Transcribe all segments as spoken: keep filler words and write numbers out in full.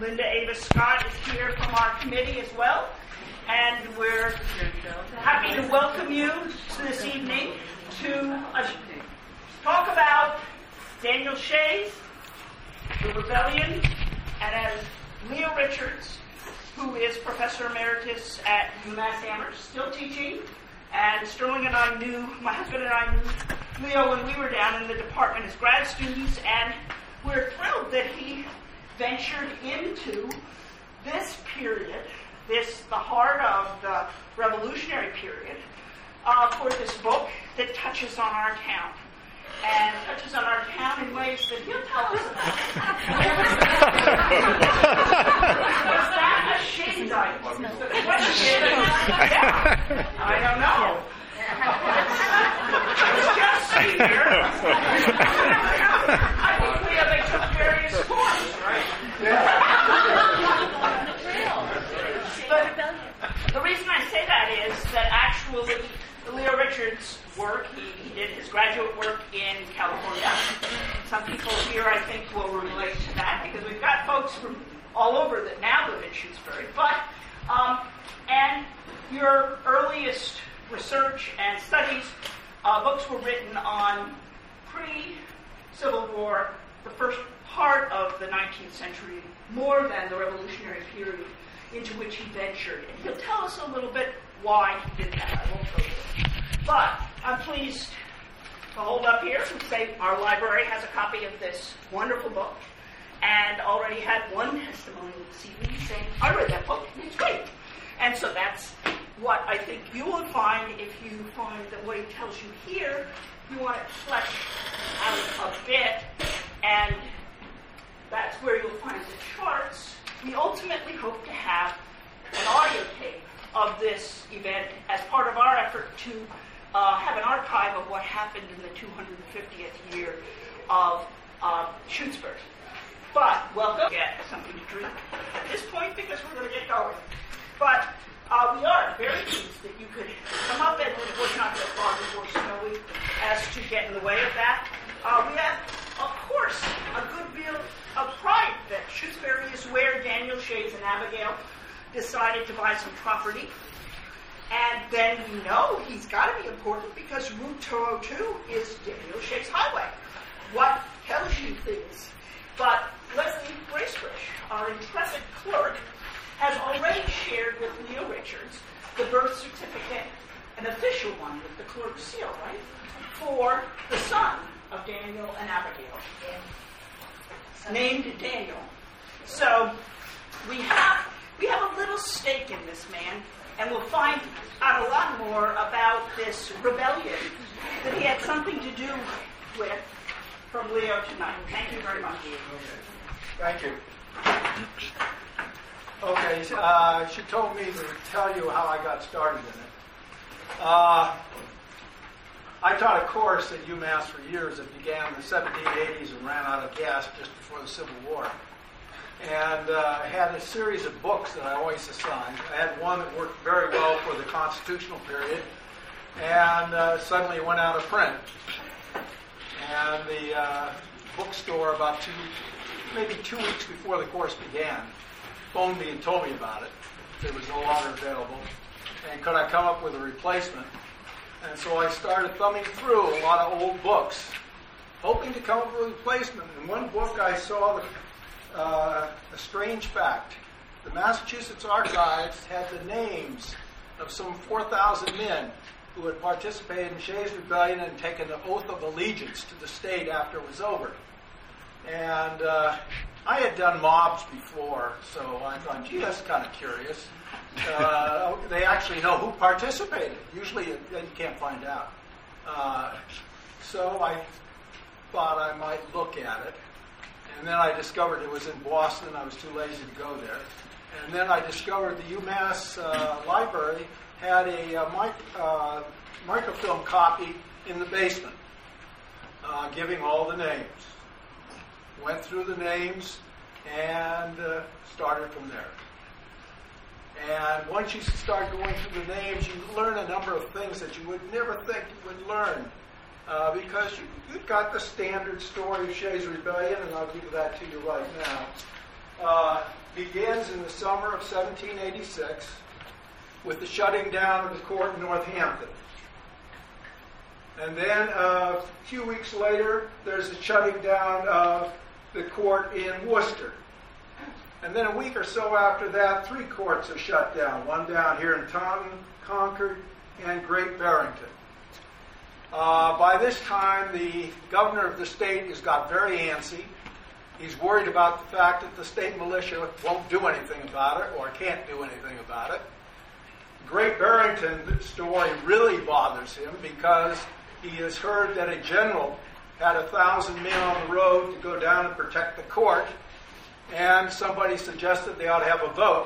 Linda Ava Scott is here from our committee as well. And we're happy to welcome you this evening to uh, talk about Daniel Shays, the rebellion, and as Leo Richards, who is Professor Emeritus at UMass Amherst, still teaching. And Sterling and I knew, my husband and I knew Leo when we were down in the department as grad students, and we're thrilled that he ventured into this period, this the heart of the revolutionary period, uh, for this book that touches on our town. And touches on our town in ways that he'll tell us about. Was that a shade dive? The question is, yeah, I don't know. I was just here. I think we have they took various forms, right? But the reason I say that is that actually Leo Richards' work, he, he did his graduate work in California. Some people here, I think, will relate to that because we've got folks from all over that now live in Shutesbury. But, um, and your earliest research and studies, uh, books were written on pre-Civil War, the first part of the nineteenth century, more than the Revolutionary period into which he ventured. And he'll tell us a little bit why he did that. I won't go there. But I'm pleased to hold up here and say our library has a copy of this wonderful book and already had one testimony this evening saying, I read that book, and it's great. And so that's what I think you will find if you find that what he tells you here, you want it fleshed out a bit, and that's where you'll find the charts. We ultimately hope to have an audio tape of this event as part of our effort to uh, have an archive of what happened in the two hundred fiftieth year of uh, Shutesbury. But welcome. Get something to drink at this point because we're going to get going. But uh, we are very pleased that you could come up, and it was not that far before snowy as to get in the way of that. Uh, we have, of course, a good deal of pride that Shutesbury is where Daniel Shays and Abigail decided to buy some property. And then we know he's got to be important because Route two oh two is Daniel Shays Highway. What tells you things? But Leslie Bracebridge, our intrepid clerk, has already shared with Leo Richards the birth certificate, an official one with the clerk's seal, right, for the son of Daniel and Abigail, named Daniel. So we have we have a little stake in this man, and we'll find out a lot more about this rebellion that he had something to do with from Leo tonight. Thank you very much. Thank you. Okay, uh, she told me to tell you how I got started in it. Uh, I taught a course at UMass for years that began in the seventeen eighties and ran out of gas just before the Civil War. And uh, had a series of books that I always assigned. I had one that worked very well for the constitutional period, and uh, suddenly it went out of print. And the uh, bookstore, about two, maybe two weeks before the course began, phoned me and told me about it. It was no longer available. And could I come up with a replacement? And so I started thumbing through a lot of old books, hoping to come up with a replacement. In one book I saw the Uh, a strange fact. The Massachusetts Archives had the names of some four thousand men who had participated in Shays' Rebellion and taken the oath of allegiance to the state after it was over. And uh, I had done mobs before, so I thought, gee, that's kind of curious. Uh, they actually know who participated. Usually you, you can't find out. Uh, so I thought I might look at it. And then I discovered it was in Boston. I was too lazy to go there. And then I discovered the UMass uh, library had a uh, mic, uh, microfilm copy in the basement, uh, giving all the names. Went through the names and uh, started from there. And once you start going through the names, you learn a number of things that you would never think you would learn. Uh, because you, you've got the standard story of Shays' Rebellion, and I'll give that to you right now. Uh, begins in the summer of seventeen eighty-six with the shutting down of the court in Northampton. And then uh, a few weeks later, there's the shutting down of the court in Worcester. And then a week or so after that, three courts are shut down. One down here in Taunton, Concord, and Great Barrington. Uh, by this time, the governor of the state has got very antsy. He's worried about the fact that the state militia won't do anything about it or can't do anything about it. Great Barrington story really bothers him because he has heard that a general had a thousand men on the road to go down and protect the court, and somebody suggested they ought to have a vote.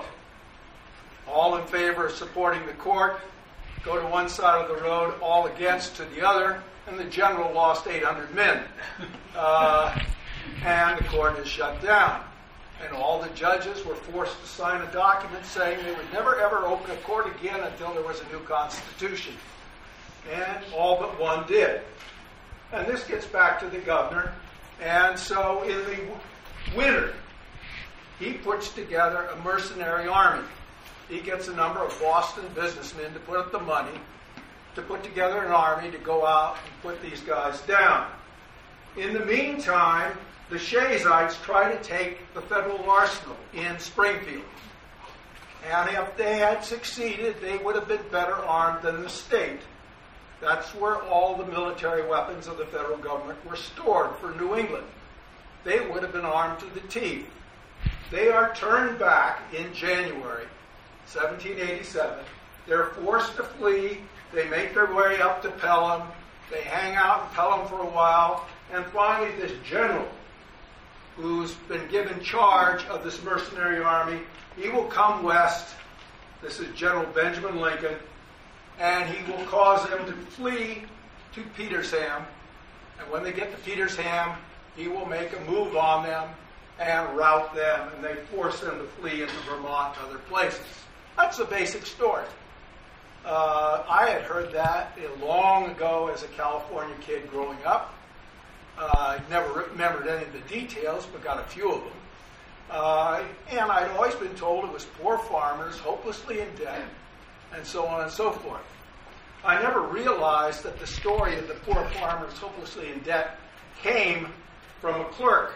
All in favor of supporting the court go to one side of the road, all against to the other, and the general lost eight hundred men. Uh, and the court is shut down. And all the judges were forced to sign a document saying they would never ever open a court again until there was a new constitution. And all but one did. And this gets back to the governor. And so in the winter, he puts together a mercenary army. He gets a number of Boston businessmen to put up the money to put together an army to go out and put these guys down. In the meantime, the Shays'ites try to take the federal arsenal in Springfield. And if they had succeeded, they would have been better armed than the state. That's where all the military weapons of the federal government were stored for New England. They would have been armed to the teeth. They are turned back in January seventeen eighty-seven. They're forced to flee. They make their way up to Pelham. They hang out in Pelham for a while. And finally, this general, who's been given charge of this mercenary army, he will come west. This is General Benjamin Lincoln. And he will cause them to flee to Petersham. And when they get to Petersham, he will make a move on them and rout them, and they force them to flee into Vermont and other places. That's the basic story. Uh, I had heard that long ago as a California kid growing up. I uh, never remembered any of the details, but got a few of them. Uh, and I'd always been told it was poor farmers, hopelessly in debt, and so on and so forth. I never realized that the story of the poor farmers hopelessly in debt came from a clerk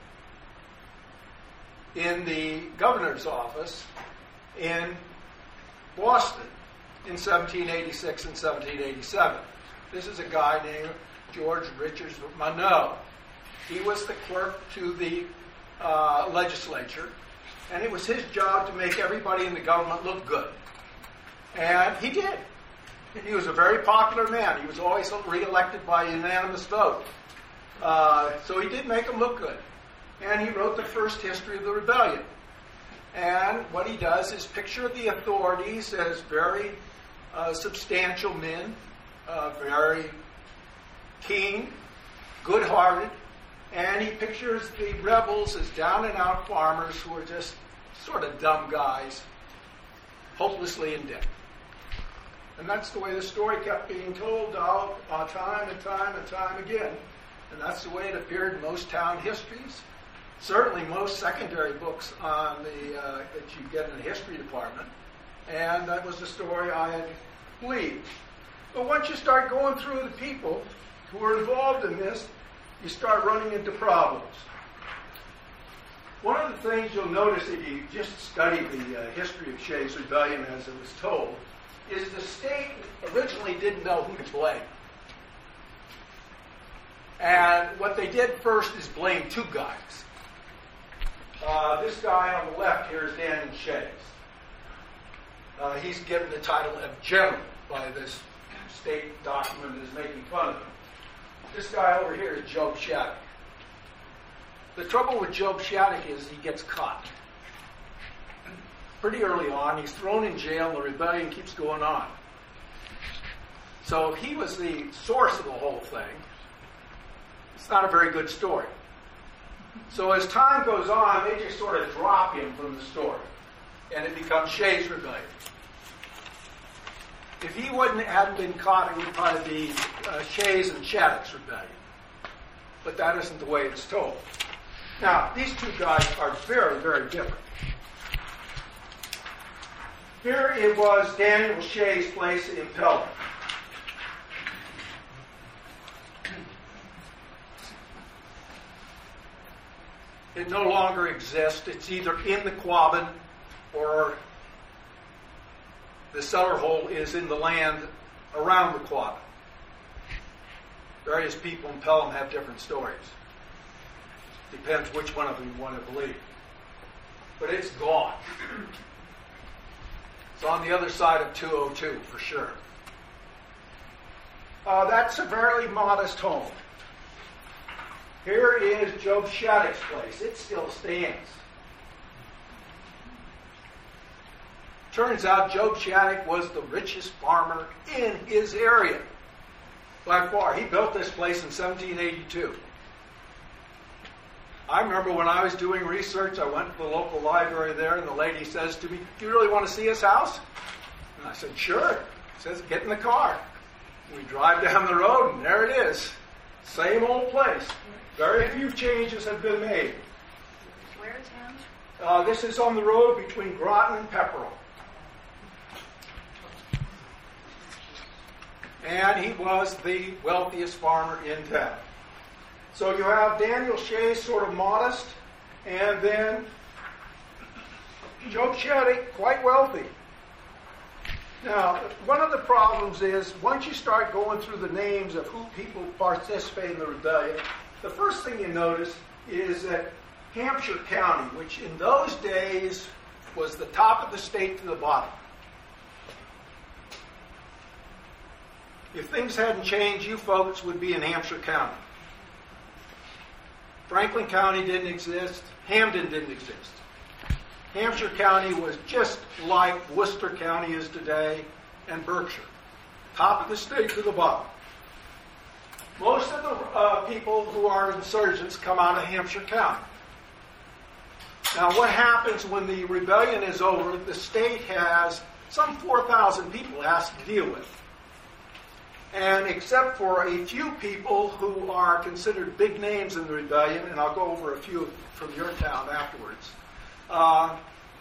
in the governor's office in Boston in seventeen eighty-six and seventeen eighty-seven. This is a guy named George Richards Monroe. He was the clerk to the uh, legislature, and it was his job to make everybody in the government look good. And he did. He was a very popular man. He was always reelected by unanimous vote. Uh, so he did make them look good. And he wrote the first history of the rebellion. And what he does is picture the authorities as very uh, substantial men, uh, very keen, good-hearted, and he pictures the rebels as down-and-out farmers who are just sort of dumb guys, hopelessly in debt. And that's the way the story kept being told all, uh, time and time and time again. And that's the way it appeared in most town histories. Certainly most secondary books on the uh, that you get in the history department. And that was the story I had believed. But once you start going through the people who are involved in this, you start running into problems. One of the things you'll notice if you just study the uh, history of Shays' Rebellion as it was told is the state originally didn't know who to blame. And what they did first is blame two guys. Uh, this guy on the left here is Daniel Shays. Uh, he's given the title of general by this state document that is making fun of him. This guy over here is Job Shattuck. The trouble with Job Shattuck is he gets caught. Pretty early on, he's thrown in jail, and the rebellion keeps going on. So if he was the source of the whole thing, it's not a very good story. So as time goes on, they just sort of drop him from the story, and it becomes Shays' Rebellion. If he wouldn't have been caught, it would probably be uh, Shays and Shattuck's Rebellion. But that isn't the way it's told. Now, these two guys are very, very different. Here it was Daniel Shea's place in Pelham. It no longer exists. It's either in the Quabbin or the cellar hole is in the land around the Quabbin. Various people in Pelham have different stories. Depends which one of them you want to believe. But it's gone. It's on the other side of two oh two for sure. Uh, that's a very modest home. Here is Job Shattuck's place. It still stands. Turns out Job Shattuck was the richest farmer in his area. By far. He built this place in seventeen eighty-two. I remember when I was doing research, I went to the local library there, and the lady says to me, "Do you really want to see his house?" And I said, "Sure." She says, "Get in the car." We drive down the road, and there it is. Same old place. Very few changes have been made. Where is him? Uh, this is on the road between Groton and Pepperell. And he was the wealthiest farmer in town. So you have Daniel Shea, sort of modest, and then Job Shattuck, quite wealthy. Now, one of the problems is once you start going through the names of who people participate in the rebellion, the first thing you notice is that Hampshire County, which in those days was the top of the state to the bottom. If things hadn't changed, you folks would be in Hampshire County. Franklin County didn't exist. Hamden didn't exist. Hampshire County was just like Worcester County is today and Berkshire. Top of the state to the bottom. Most of the uh, people who are insurgents come out of Hampshire County. Now, what happens when the rebellion is over? The state has some four thousand people it has to deal with. And except for a few people who are considered big names in the rebellion, and I'll go over a few from your town afterwards, uh,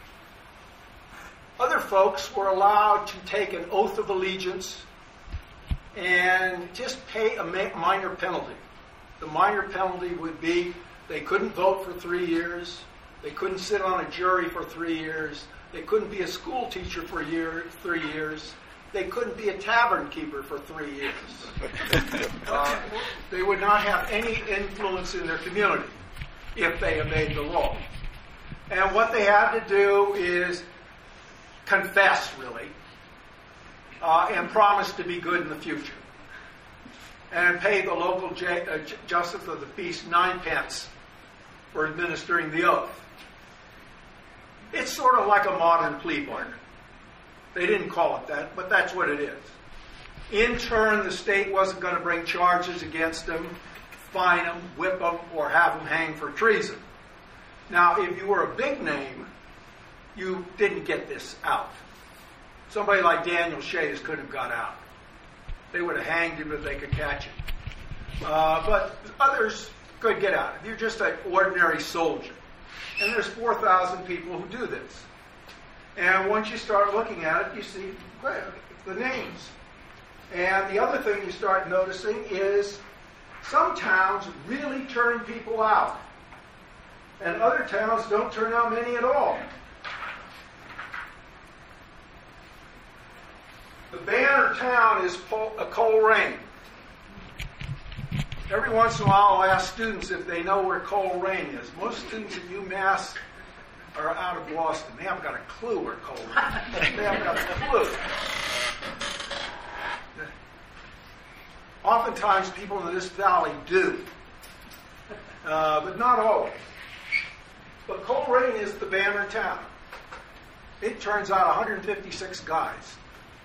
other folks were allowed to take an oath of allegiance and just pay a minor penalty. The minor penalty would be they couldn't vote for three years, they couldn't sit on a jury for three years, they couldn't be a school teacher for a year, three years, they couldn't be a tavern keeper for three years. Uh, they would not have any influence in their community if they obeyed the law. And what they had to do is confess, really, uh, and promise to be good in the future. And pay the local j- uh, j- justice of the peace nine pence for administering the oath. It's sort of like a modern plea bargain. They didn't call it that, but that's what it is. In turn, the state wasn't going to bring charges against them, fine them, whip them, or have them hang for treason. Now, if you were a big name, you didn't get this out. Somebody like Daniel Shays could have got out. They would have hanged him if they could catch him. Uh, but others could get out. You're just an ordinary soldier. And there's four thousand people who do this. And once you start looking at it, you see well, the names. And the other thing you start noticing is some towns really turn people out. And other towns don't turn out many at all. The banner town is Coleraine. Every once in a while I'll ask students if they know where Coleraine is. Most students at UMass are out of Boston. They haven't got a clue where Coleraine is. They haven't got a clue. Oftentimes people in this valley do, uh, but not always. But Coleraine is the banner town. It turns out one hundred fifty-six guys.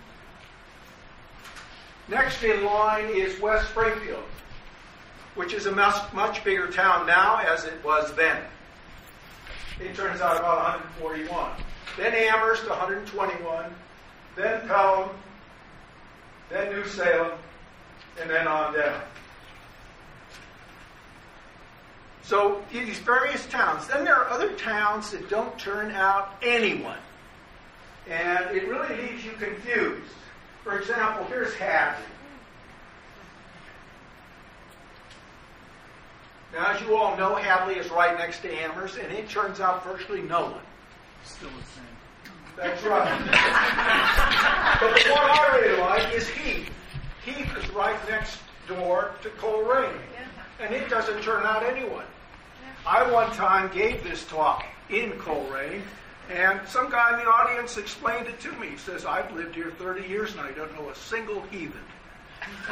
Next in line is West Springfield, which is a much, much bigger town now as it was then. It turns out about one hundred forty-one. Then Amherst, one hundred twenty-one. Then Pelham. Then New Salem. And then on down. So these various towns. Then there are other towns that don't turn out anyone. And it really leaves you confused. For example, here's Hadley. Now, as you all know, Hadley is right next to Amherst, and it turns out virtually no one. Still the same. That's right. But the one I really like is Heath. Heath is right next door to Coleraine, and it doesn't turn out anyone. I one time gave this talk in Coleraine, and some guy in the audience explained it to me. He says, I've lived here thirty years and I don't know a single heathen. So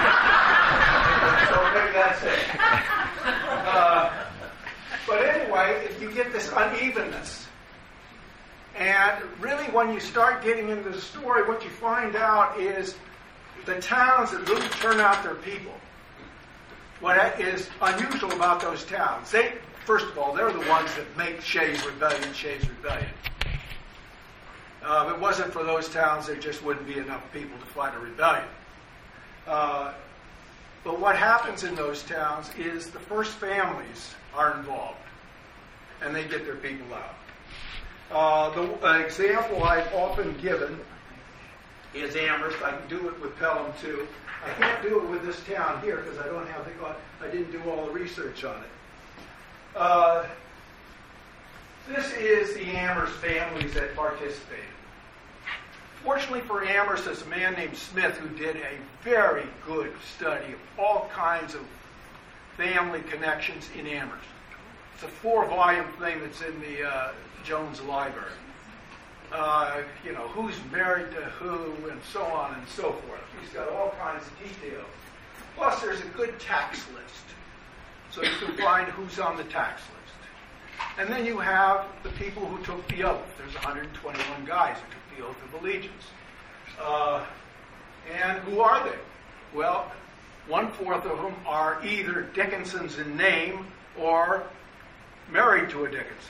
maybe that's it. Uh, but anyway, you get this unevenness. And really when you start getting into the story, what you find out is the towns that really turn out their people. What is unusual about those towns, they, first of all, they're the ones that make Shays Rebellion Shays Rebellion. Uh, if it wasn't for those towns, there just wouldn't be enough people to fight a rebellion. Uh, but what happens in those towns is the first families are involved, and they get their people out. Uh, the uh, example I've often given is Amherst. I can do it with Pelham too. I can't do it with this town here because I don't have the, I didn't do all the research on it. Uh, this is the Amherst families that participated. Fortunately for Amherst, there's a man named Smith who did a very good study of all kinds of family connections in Amherst. It's a four-volume thing that's in the uh, Jones Library. Uh, you know, who's married to who, and so on and so forth. He's got all kinds of details. Plus, there's a good tax list, so you can find who's on the tax list. And then you have the people who took the oath. There's one hundred twenty-one guys who took the oath of allegiance. Uh, and who are they? Well, one-fourth of them are either Dickinsons in name or married to a Dickinson.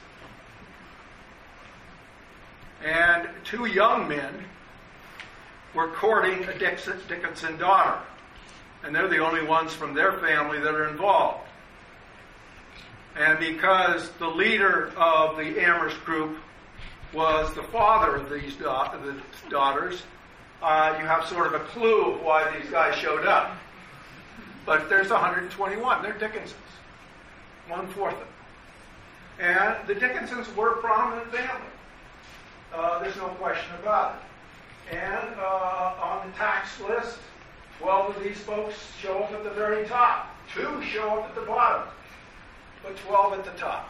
And two young men were courting a Dixon, Dickinson daughter. And they're the only ones from their family that are involved. And because the leader of the Amherst group was the father of these da- the daughters, uh, you have sort of a clue of why these guys showed up. But there's one hundred twenty-one. They're Dickinsons. One-fourth of them. And the Dickinsons were a prominent family. Uh, there's no question about it. And uh, on the tax list, twelve of these folks show up at the very top. Two show up at the bottom, but twelve at the top.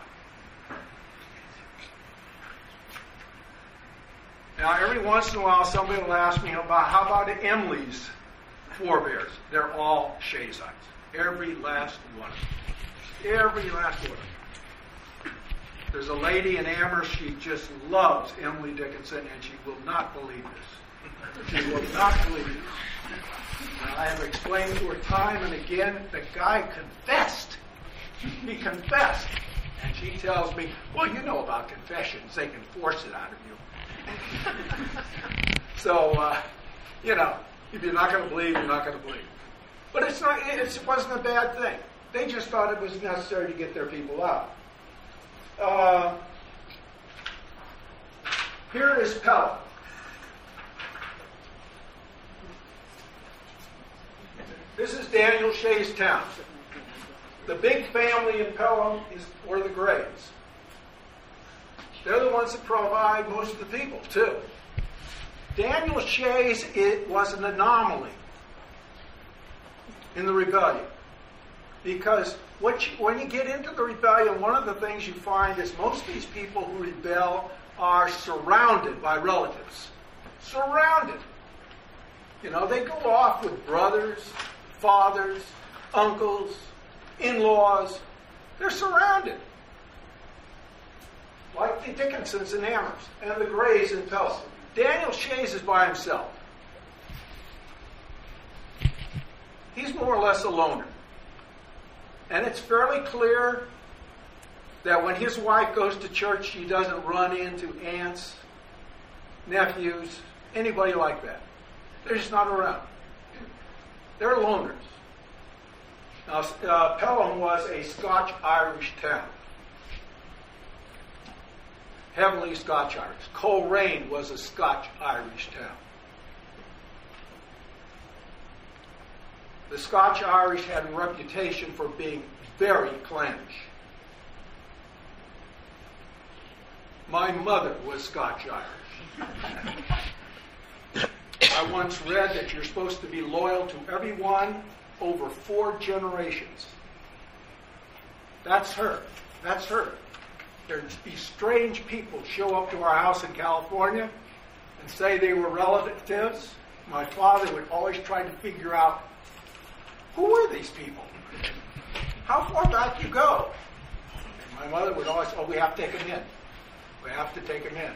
Now, every once in a while, somebody will ask me about, how about Emily's forebears? They're all Shayites. Every last one. Every last one. There's a lady in Amherst, she just loves Emily Dickinson, and she will not believe this. She will not believe this. Now, I have explained to her time and again, the guy confessed. He confessed. And she tells me, well, you know about confessions. They can force it out of you. So, uh, you know, if you're not going to believe, you're not going to believe. But it's not, it wasn't a bad thing. They just thought it was necessary to get their people out. Uh, here is Pelham. This is Daniel Shay's town. The big family in Pelham is were the Grays. They're the ones that provide most of the people, too. Daniel Shay's it was an anomaly in the rebellion. Because what you, when you get into the rebellion, one of the things you find is most of these people who rebel are surrounded by relatives. Surrounded. You know, they go off with brothers, fathers, uncles, in-laws. They're surrounded. Like the Dickinsons in Amherst and the Grays in Pelham. Daniel Shays is by himself. He's more or less a loner. And it's fairly clear that when his wife goes to church, she doesn't run into aunts, nephews, anybody like that. They're just not around. They're loners. Now, uh, Pelham was a Scotch-Irish town. Heavily Scotch-Irish. Coleraine was a Scotch-Irish town. The Scotch-Irish had a reputation for being very clannish. My mother was Scotch-Irish. I once read that you're supposed to be loyal to everyone over four generations. That's her. That's her. There'd be strange people show up to our house in California and say they were relatives. My father would always try to figure out, who are these people? How far back you go? And my mother would always, oh, we have to take them in. We have to take them in.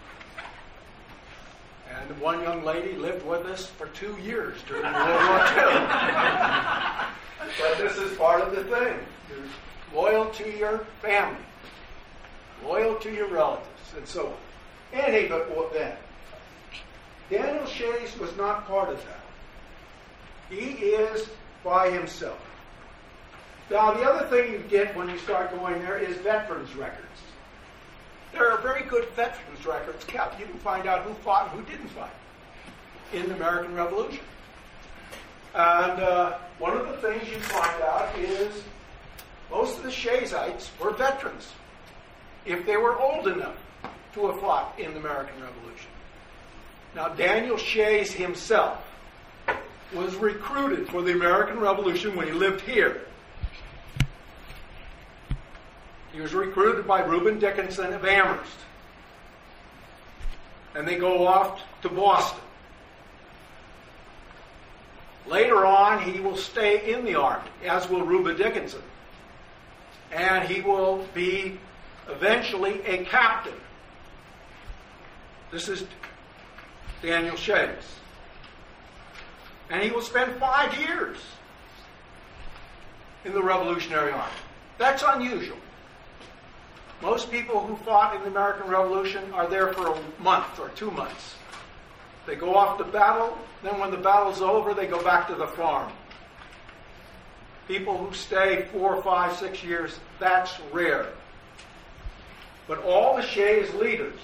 And one young lady lived with us for two years during World War Two. But this is part of the thing. You're loyal to your family, loyal to your relatives, and so on. Any but then. Daniel Shays was not part of that. He is by himself. Now, the other thing you get when you start going there is veterans records. There are very good veterans records kept. You can find out who fought and who didn't fight in the American Revolution. And uh, one of the things you find out is most of the Shayites were veterans, if they were old enough to have fought in the American Revolution. Now, Daniel Shays himself was recruited for the American Revolution when he lived here. He was recruited by Reuben Dickinson of Amherst. And they go off to Boston. Later on, he will stay in the Army, as will Reuben Dickinson. And he will be eventually a captain. This is Daniel Shays. And he will spend five years in the Revolutionary Army. That's unusual. Most people who fought in the American Revolution are there for a month or two months. They go off to battle, then when the battle's over, they go back to the farm. People who stay four, five, six years, that's rare. But all the Shays leaders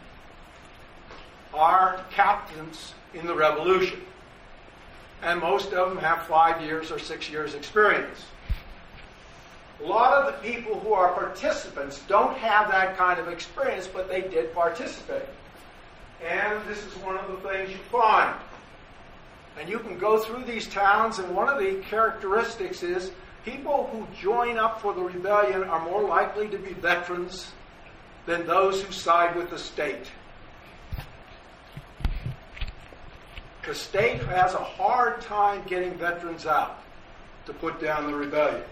are captains in the Revolution. And most of them have five years or six years experience. A lot of the people who are participants don't have that kind of experience, but they did participate. And this is one of the things you find. And you can go through these towns, and one of the characteristics is people who join up for the rebellion are more likely to be veterans than those who side with the state. The state has a hard time getting veterans out to put down the rebellion.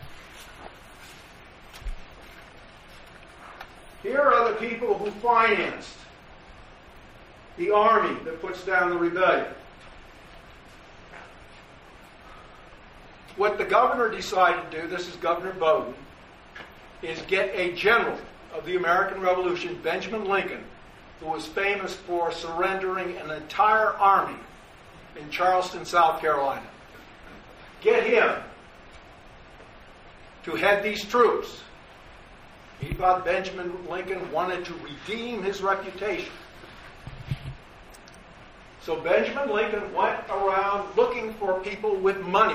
Here are the people who financed the army that puts down the rebellion. What the governor decided to do, this is Governor Bowdoin, is get a general of the American Revolution, Benjamin Lincoln, who was famous for surrendering an entire army in Charleston, South Carolina. Get him to head these troops. He thought Benjamin Lincoln wanted to redeem his reputation. So Benjamin Lincoln went around looking for people with money.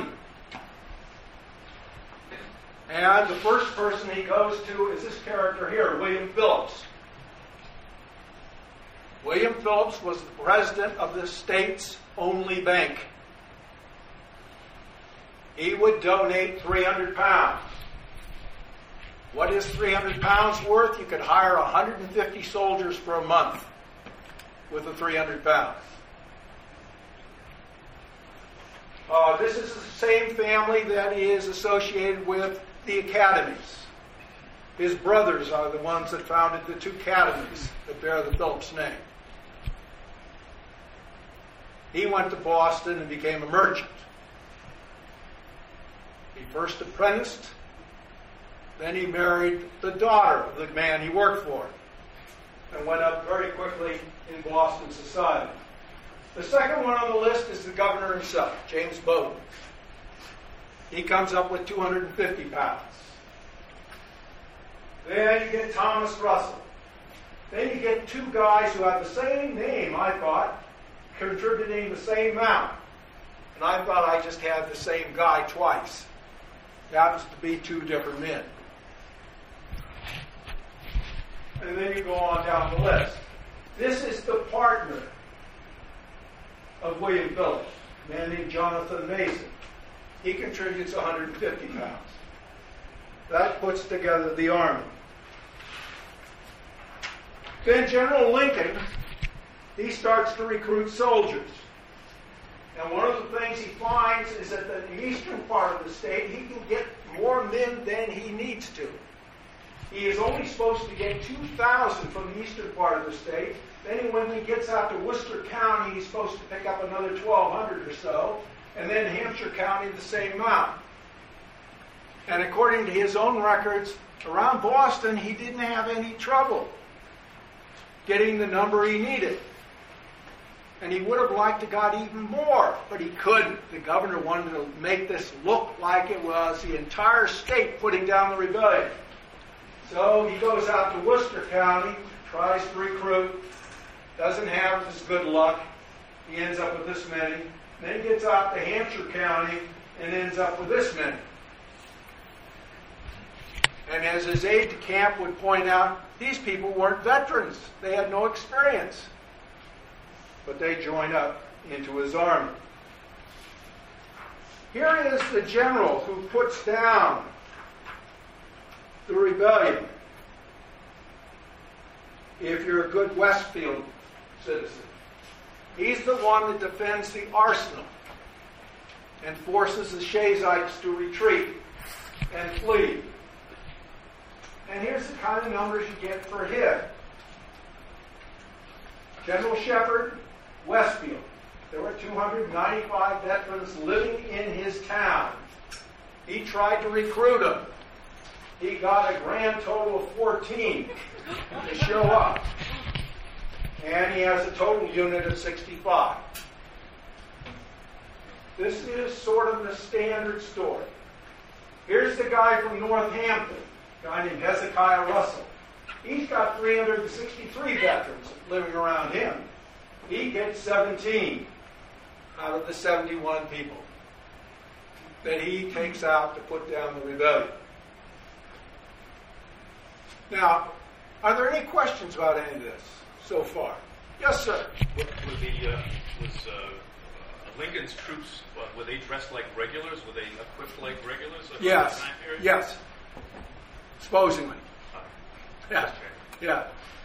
And the first person he goes to is this character here, William Phillips. William Phillips was the president of the state's only bank. He would donate three hundred pounds. What is three hundred pounds worth? You could hire one hundred fifty soldiers for a month with the three hundred pounds. Uh, this is the same family that is associated with the academies. His brothers are the ones that founded the two academies that bear the Phillips name. He went to Boston and became a merchant. He first apprenticed, then he married the daughter of the man he worked for, and went up very quickly in Boston society. The second one on the list is the governor himself, James Bowdoin. He comes up with two hundred fifty pounds. Then you get Thomas Russell. Then you get two guys who have the same name, I thought, contributing the same amount. And I thought I just had the same guy twice. It happens to be two different men. And then you go on down the list. This is the partner of William Phillips, a man named Jonathan Mason. He contributes one hundred fifty pounds. That puts together the army. Then General Lincoln, he starts to recruit soldiers. And one of the things he finds is that in the eastern part of the state, he can get more men than he needs to. He is only supposed to get two thousand from the eastern part of the state. Then when he gets out to Worcester County, he's supposed to pick up another twelve hundred or so. And then Hampshire County, the same amount. And according to his own records, around Boston, he didn't have any trouble getting the number he needed. And he would have liked to got even more, but he couldn't. The governor wanted to make this look like it was the entire state putting down the rebellion. So he goes out to Worcester County, tries to recruit, doesn't have as good luck. He ends up with this many. Then he gets out to Hampshire County and ends up with this many. And as his aide-de-camp would point out, these people weren't veterans. They had no experience. But they join up into his army. Here is the general who puts down the rebellion. If you're a good Westfield citizen. He's the one that defends the arsenal and forces the Shazites to retreat and flee. And here's the kind of numbers you get for him. General Shepard, Westfield. There were two hundred ninety-five veterans living in his town. He tried to recruit them. He got a grand total of fourteen to show up. And he has a total unit of sixty-five. This is sort of the standard story. Here's the guy from Northampton, a guy named Hezekiah Russell. He's got three hundred sixty-three veterans living around him. He gets seventeen out of the seventy-one people that he takes out to put down the rebellion. Now, are there any questions about any of this so far? Yes, sir. Were the, uh, was uh, uh, Lincoln's troops, uh, were they dressed like regulars? Were they equipped like regulars? Yes. Yes. Supposedly. Uh, Yeah. Yeah.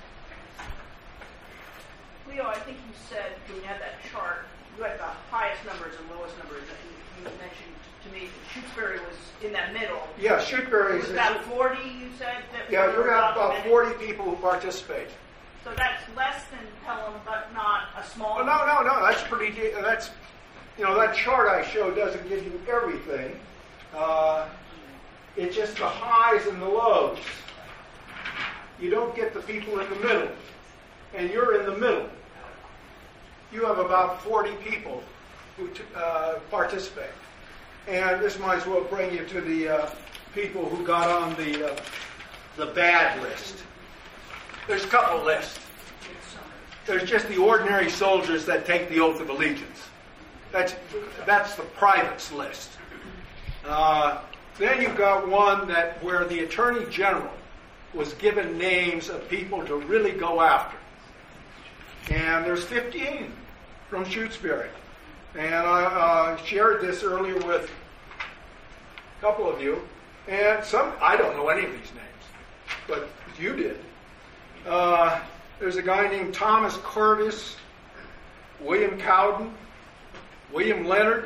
Leo, I think you said when you had that chart, you had the highest numbers and lowest numbers. And you, you mentioned to me that Shutesbury was in that middle. Yeah, Shutesbury Was is... about forty, you said? That Yeah, were you're going to have about documented? forty people who participate. So that's less than Pelham, but not a small... Oh, no, no, no. That's pretty... de- That's, you know, that chart I showed doesn't give you everything. Uh, it's just the highs and the lows. You don't get the people in the middle. And you're in the middle. You have about forty people who t- uh, participate. And this might as well bring you to the uh, people who got on the uh, the bad list. There's a couple of lists. There's just the ordinary soldiers that take the oath of allegiance. That's that's the privates list. Uh, then you've got one that where the Attorney General was given names of people to really go after. And there's fifteen from Shutesbury. And I uh, shared this earlier with a couple of you. And some, I don't know any of these names, but you did. Uh, there's a guy named Thomas Curtis, William Cowden, William Leonard,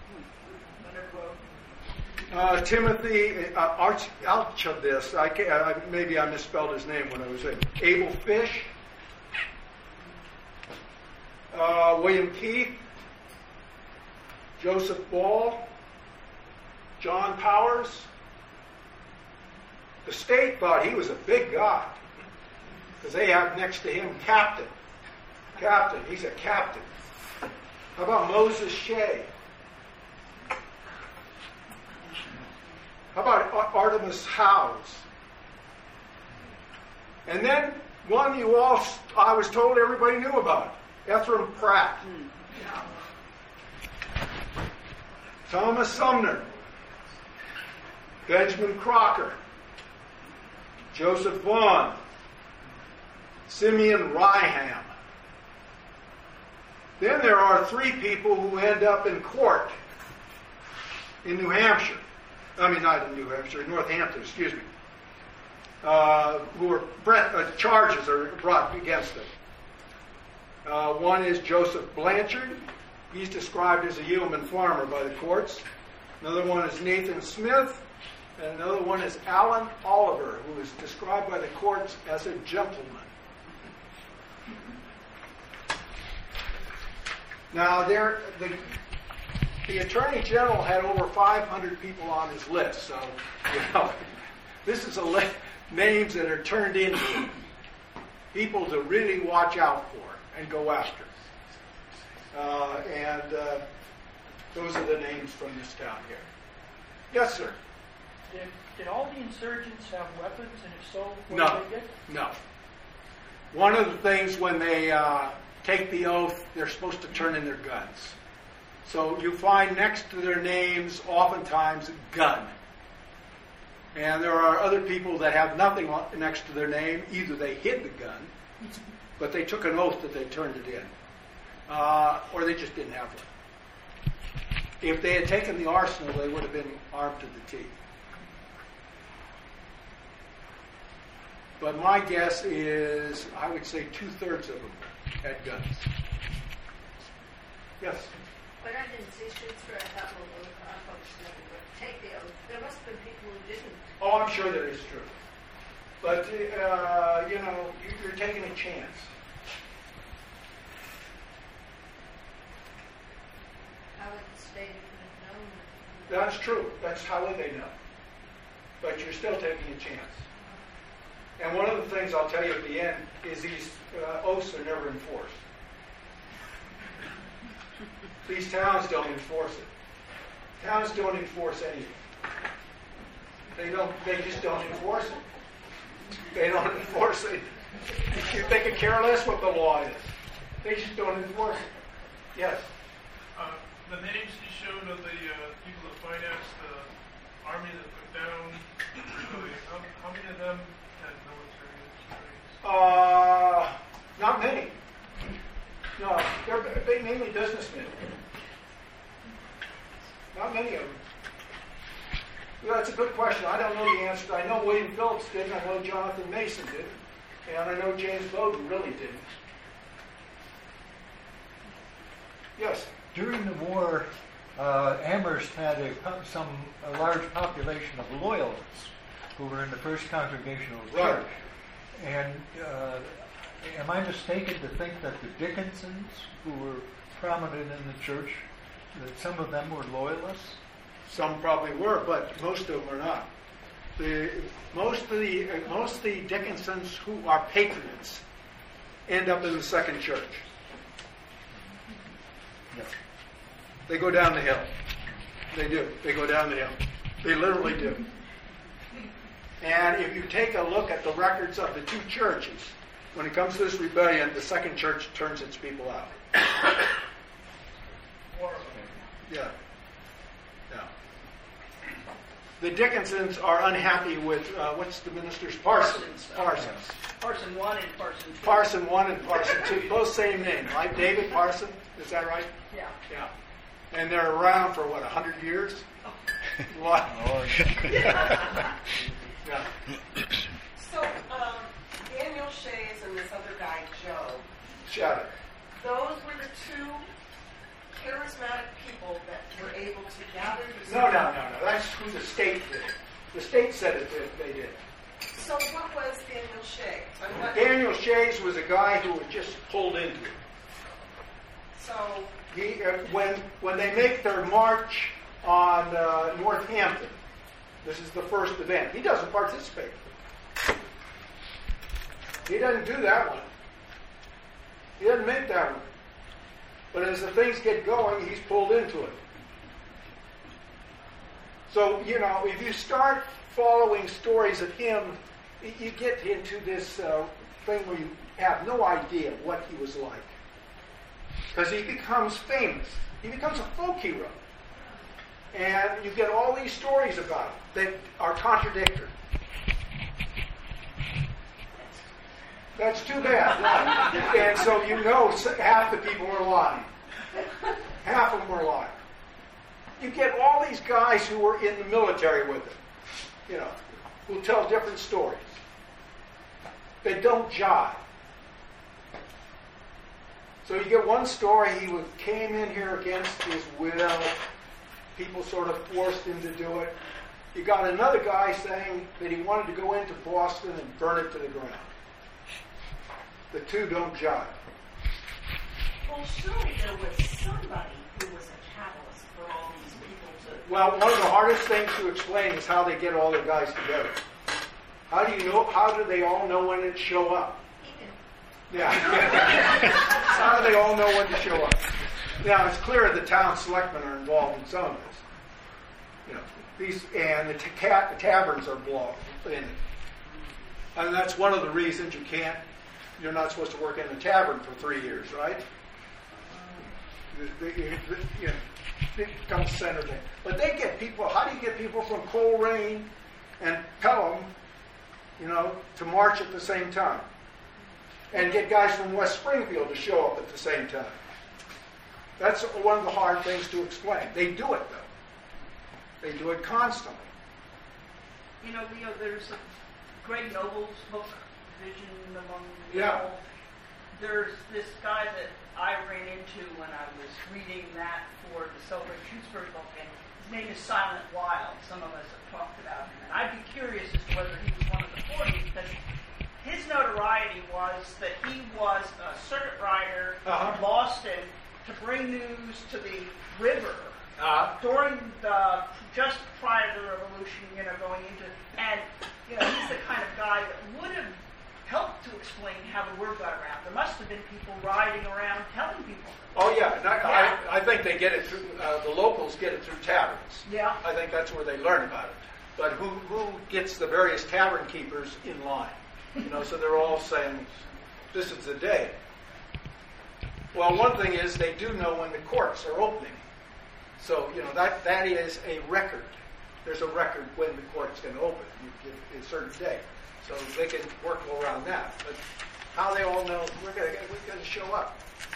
uh, Timothy uh, Arch, Archibald, I can't, I, maybe I misspelled his name when I was saying, Abel Fish, uh, William Keith, Joseph Ball, John Powers. The state thought he was a big guy because they have next to him captain. Captain, he's a captain. How about Moses Shea? How about Ar- Artemus Howes? And then one you all, I was told everybody knew about, Ephraim Pratt. Thomas Sumner, Benjamin Crocker, Joseph Vaughn, Simeon Ryham. Then there are three people who end up in court in New Hampshire. I mean, not in New Hampshire, Northampton, excuse me. Uh, who are uh, charges are brought against them. Uh, one is Joseph Blanchard. He's described as a yeoman farmer by the courts. Another one is Nathan Smith. And another one is Alan Oliver, who is described by the courts as a gentleman. Now, there, the, the Attorney General had over five hundred people on his list, so, you know, this is a li- names that are turned into people to really watch out for and go after. Uh, and uh, those are the names from this town here. Yes, sir. Did, did all the insurgents have weapons, and if so, what No. did they get? No. One of the things when they uh, take the oath, they're supposed to turn in their guns. So you find next to their names oftentimes gun. And there are other people that have nothing next to their name. Either they hid the gun, but they took an oath that they turned it in. Uh, or they just didn't have one. If they had taken the arsenal, they would have been armed to the teeth. But my guess is, I would say two-thirds of them had guns. Yes? But I didn't see shoots for a couple of our folks never would take the oath. There must have been people who didn't. Oh, I'm sure that is true. But, uh, you know, you're taking a chance. How would the state even have known? That's true. That's how would they know. But you're still taking a chance. And one of the things I'll tell you at the end is these uh, oaths are never enforced. These towns don't enforce it. Towns don't enforce anything. They don't. They just don't enforce it. They don't enforce it. They could care less what the law is. They just don't enforce it. Yes. Uh, the names you showed of the uh, people that financed the army that took down, how, how many of them had military experience? Uh, not many. No, they're, they're mainly businessmen. Not many of them. Well, that's a good question. I don't know the answer. I know William Phillips didn't. I know Jonathan Mason did. And I know James Bowden really didn't. Yes? During the war, uh, Amherst had a, some a large population of loyalists who were in the First Congregational Right. Church. And uh, am I mistaken to think that the Dickinsons, who were prominent in the church, that some of them were loyalists? Some probably were, but most of them are not. The, most of the uh, most of the Dickinsons who are patriots end up in the second church. Yeah. They go down the hill. They do. They go down the hill. They literally do. And if you take a look at the records of the two churches, when it comes to this rebellion, the second church turns its people out. Yeah. Yeah. The Dickinsons are unhappy with, uh, what's the minister's? Parsons. Parsons. Parson one and Parson two. Parson one and Parson two, both same name, right? David Parson, is that right? Yeah. Yeah. And they're around for, what, a hundred years? What? Yeah. So, um, Daniel Shays and this other guy, Joe, Shattuck. those were the two charismatic people that were able to gather these. No, no, no, no. That's who the state did. The state said it did, they did. So what was Daniel Shays? And what- Daniel Shays was a guy who was just pulled into it. So, He, uh, when when they make their march on uh, Northampton, this is the first event. He doesn't participate. He doesn't do that one. He doesn't make that one. But as the things get going, he's pulled into it. So, you know, if you start following stories of him, y- you get into this uh, thing where you have no idea what he was like. Because he becomes famous. He becomes a folk hero. And you get all these stories about him that are contradictory. That's too bad. And so you know half the people are lying. Half of them are lying. You get all these guys who were in the military with him, you know, who tell different stories. They don't jive. So you get one story, he was, came in here against his will. People sort of forced him to do it. You got another guy saying that he wanted to go into Boston and burn it to the ground. The two don't jive. Well, surely there was somebody who was a catalyst for all these people to... Well, one of the hardest things to explain is how they get all their guys together. How do you know? How do they all know when to show up? Yeah. How do they all know when to show up? Now, it's clear the town selectmen are involved in some of this. You know, these and the, ta- the taverns are involved in it. And that's one of the reasons you can't. You're not supposed to work in a tavern for three years, right? The, the, the, you know, it becomes center thing. But they get people. How do you get people from Coleraine and Pelham, you know, to march at the same time? And get guys from West Springfield to show up at the same time. That's one of the hard things to explain. They do it, though. They do it constantly. You know, Leo, there's a Greg Noble's book, Vision Among the Yeah. People. There's this guy that I ran into when I was reading that for the Celebrate Shrewsbury book, and his name is Silent Wild. Some of us have talked about him. And I'd be curious as to whether he was one of the forty, because his notoriety was that he was a circuit rider Uh-huh. in Boston to bring news to the river Uh, during the just prior to the revolution, you know, going into, and you know, he's the kind of guy that would have helped to explain how the word got around. There must have been people riding around telling people. oh yeah, and I, Yeah. I, I think they get it through. Uh, the locals get it through taverns. Yeah. I think that's where they learn about it. But who who gets the various tavern keepers in line? You know, so they're all saying, "This is the day." Well, one thing is they do know when the courts are opening. So, you know, that that is a record. There's a record when the court's going to open. You give a certain day. So they can work around that. But how they all know we're going to we're going to show up.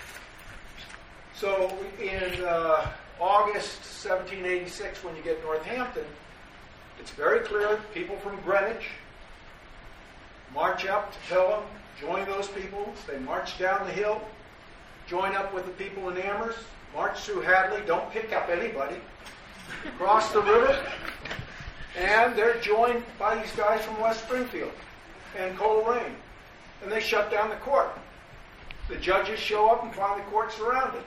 So in uh, August seventeen eighty-six, when you get Northampton, it's very clear people from Greenwich march up to Pelham, join those people. They march down the hill, join up with the people in Amherst, march through Hadley, don't pick up anybody, cross the river, and they're joined by these guys from West Springfield and Coleraine. And they shut down the court. The judges show up and find the court surrounded.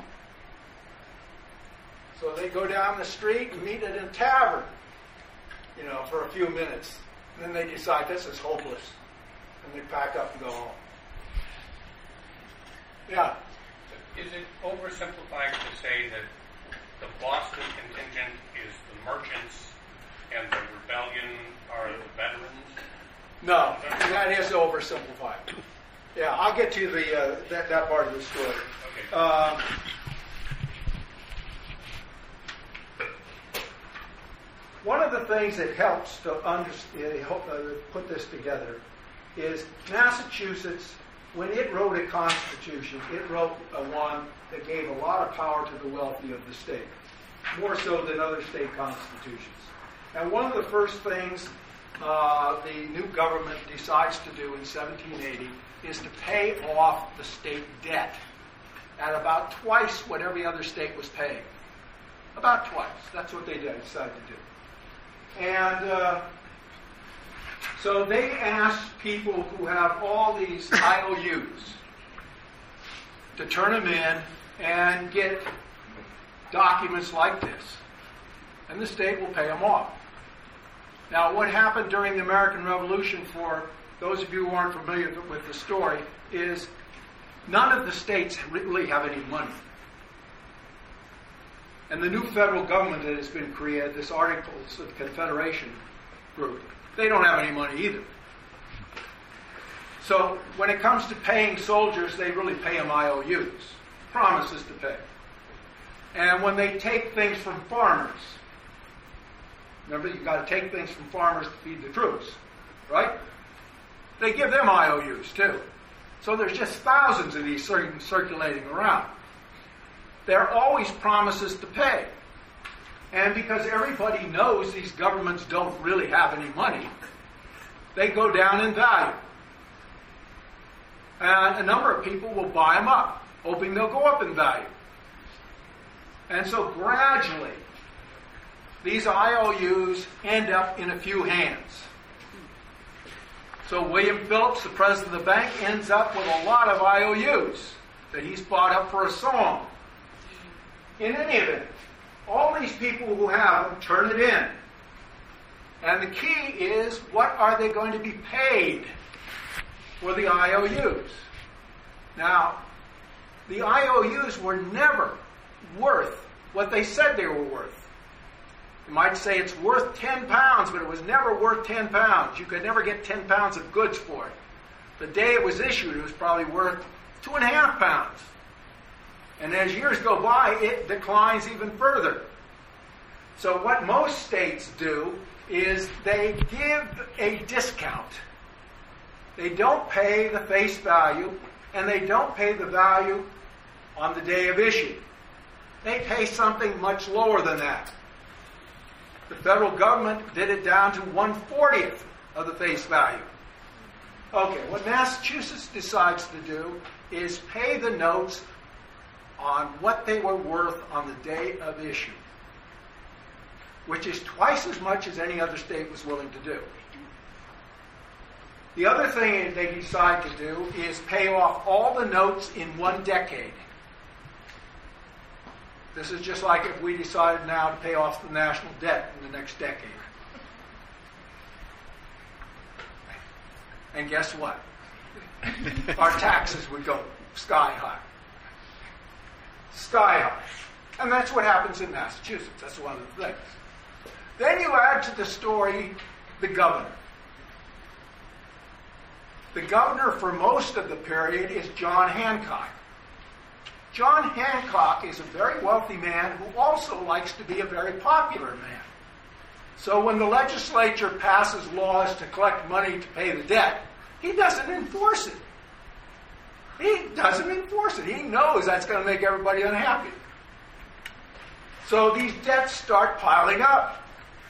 So they go down the street and meet at a tavern, you know, for a few minutes. And then they decide this is hopeless. And they pack up and go home. Yeah. Is it oversimplified to say that the Boston contingent is the merchants and the rebellion are the veterans? No, that is oversimplified. Yeah, I'll get to the uh, that, that part of the story. Okay. Um, one of the things that helps to under, uh, help, uh, put this together is Massachusetts, when it wrote a constitution, it wrote a one that gave a lot of power to the wealthy of the state, more so than other state constitutions. And one of the first things uh, the new government decides to do in seventeen eighty is to pay off the state debt at about twice what every other state was paying. About twice. That's what they decided to do. And uh, so they asked people who have all these I O Us to turn them in and get documents like this. And the state will pay them off. Now, what happened during the American Revolution, for those of you who aren't familiar with the story, is none of the states really have any money. And the new federal government that has been created, this Articles of Confederation group, they don't have any money either. So when it comes to paying soldiers, they really pay them I O Us, promises to pay. And when they take things from farmers, remember, you've got to take things from farmers to feed the troops, right? They give them I O Us too. So there's just thousands of these cir- circulating around. There are always promises to pay. And because everybody knows these governments don't really have any money, they go down in value. And a number of people will buy them up, hoping they'll go up in value. And so gradually, these I O Us end up in a few hands. So William Phillips, the president of the bank, ends up with a lot of I O Us that he's bought up for a song. In any event, all these people who have them turn it in. And the key is, what are they going to be paid for the I O Us? Now, the I O Us were never worth what they said they were worth. You might say it's worth ten pounds, but it was never worth ten pounds. You could never get ten pounds of goods for it. The day it was issued, it was probably worth two and a half pounds. And as years go by, it declines even further. So what most states do is they give a discount. They don't pay the face value, and they don't pay the value on the day of issue. They pay something much lower than that. The federal government did it down to one fortieth of the face value. Okay, what Massachusetts decides to do is pay the notes on what they were worth on the day of issue, which is twice as much as any other state was willing to do. The other thing they decide to do is pay off all the notes in one decade. This is just like if we decided now to pay off the national debt in the next decade. And guess what? Our taxes would go sky high. Sky high. And that's what happens in Massachusetts. That's one of the things. Then you add to the story the governor. The governor for most of the period is John Hancock. John Hancock is a very wealthy man who also likes to be a very popular man. So when the legislature passes laws to collect money to pay the debt, he doesn't enforce it. He doesn't enforce it. He knows that's going to make everybody unhappy. So these debts start piling up.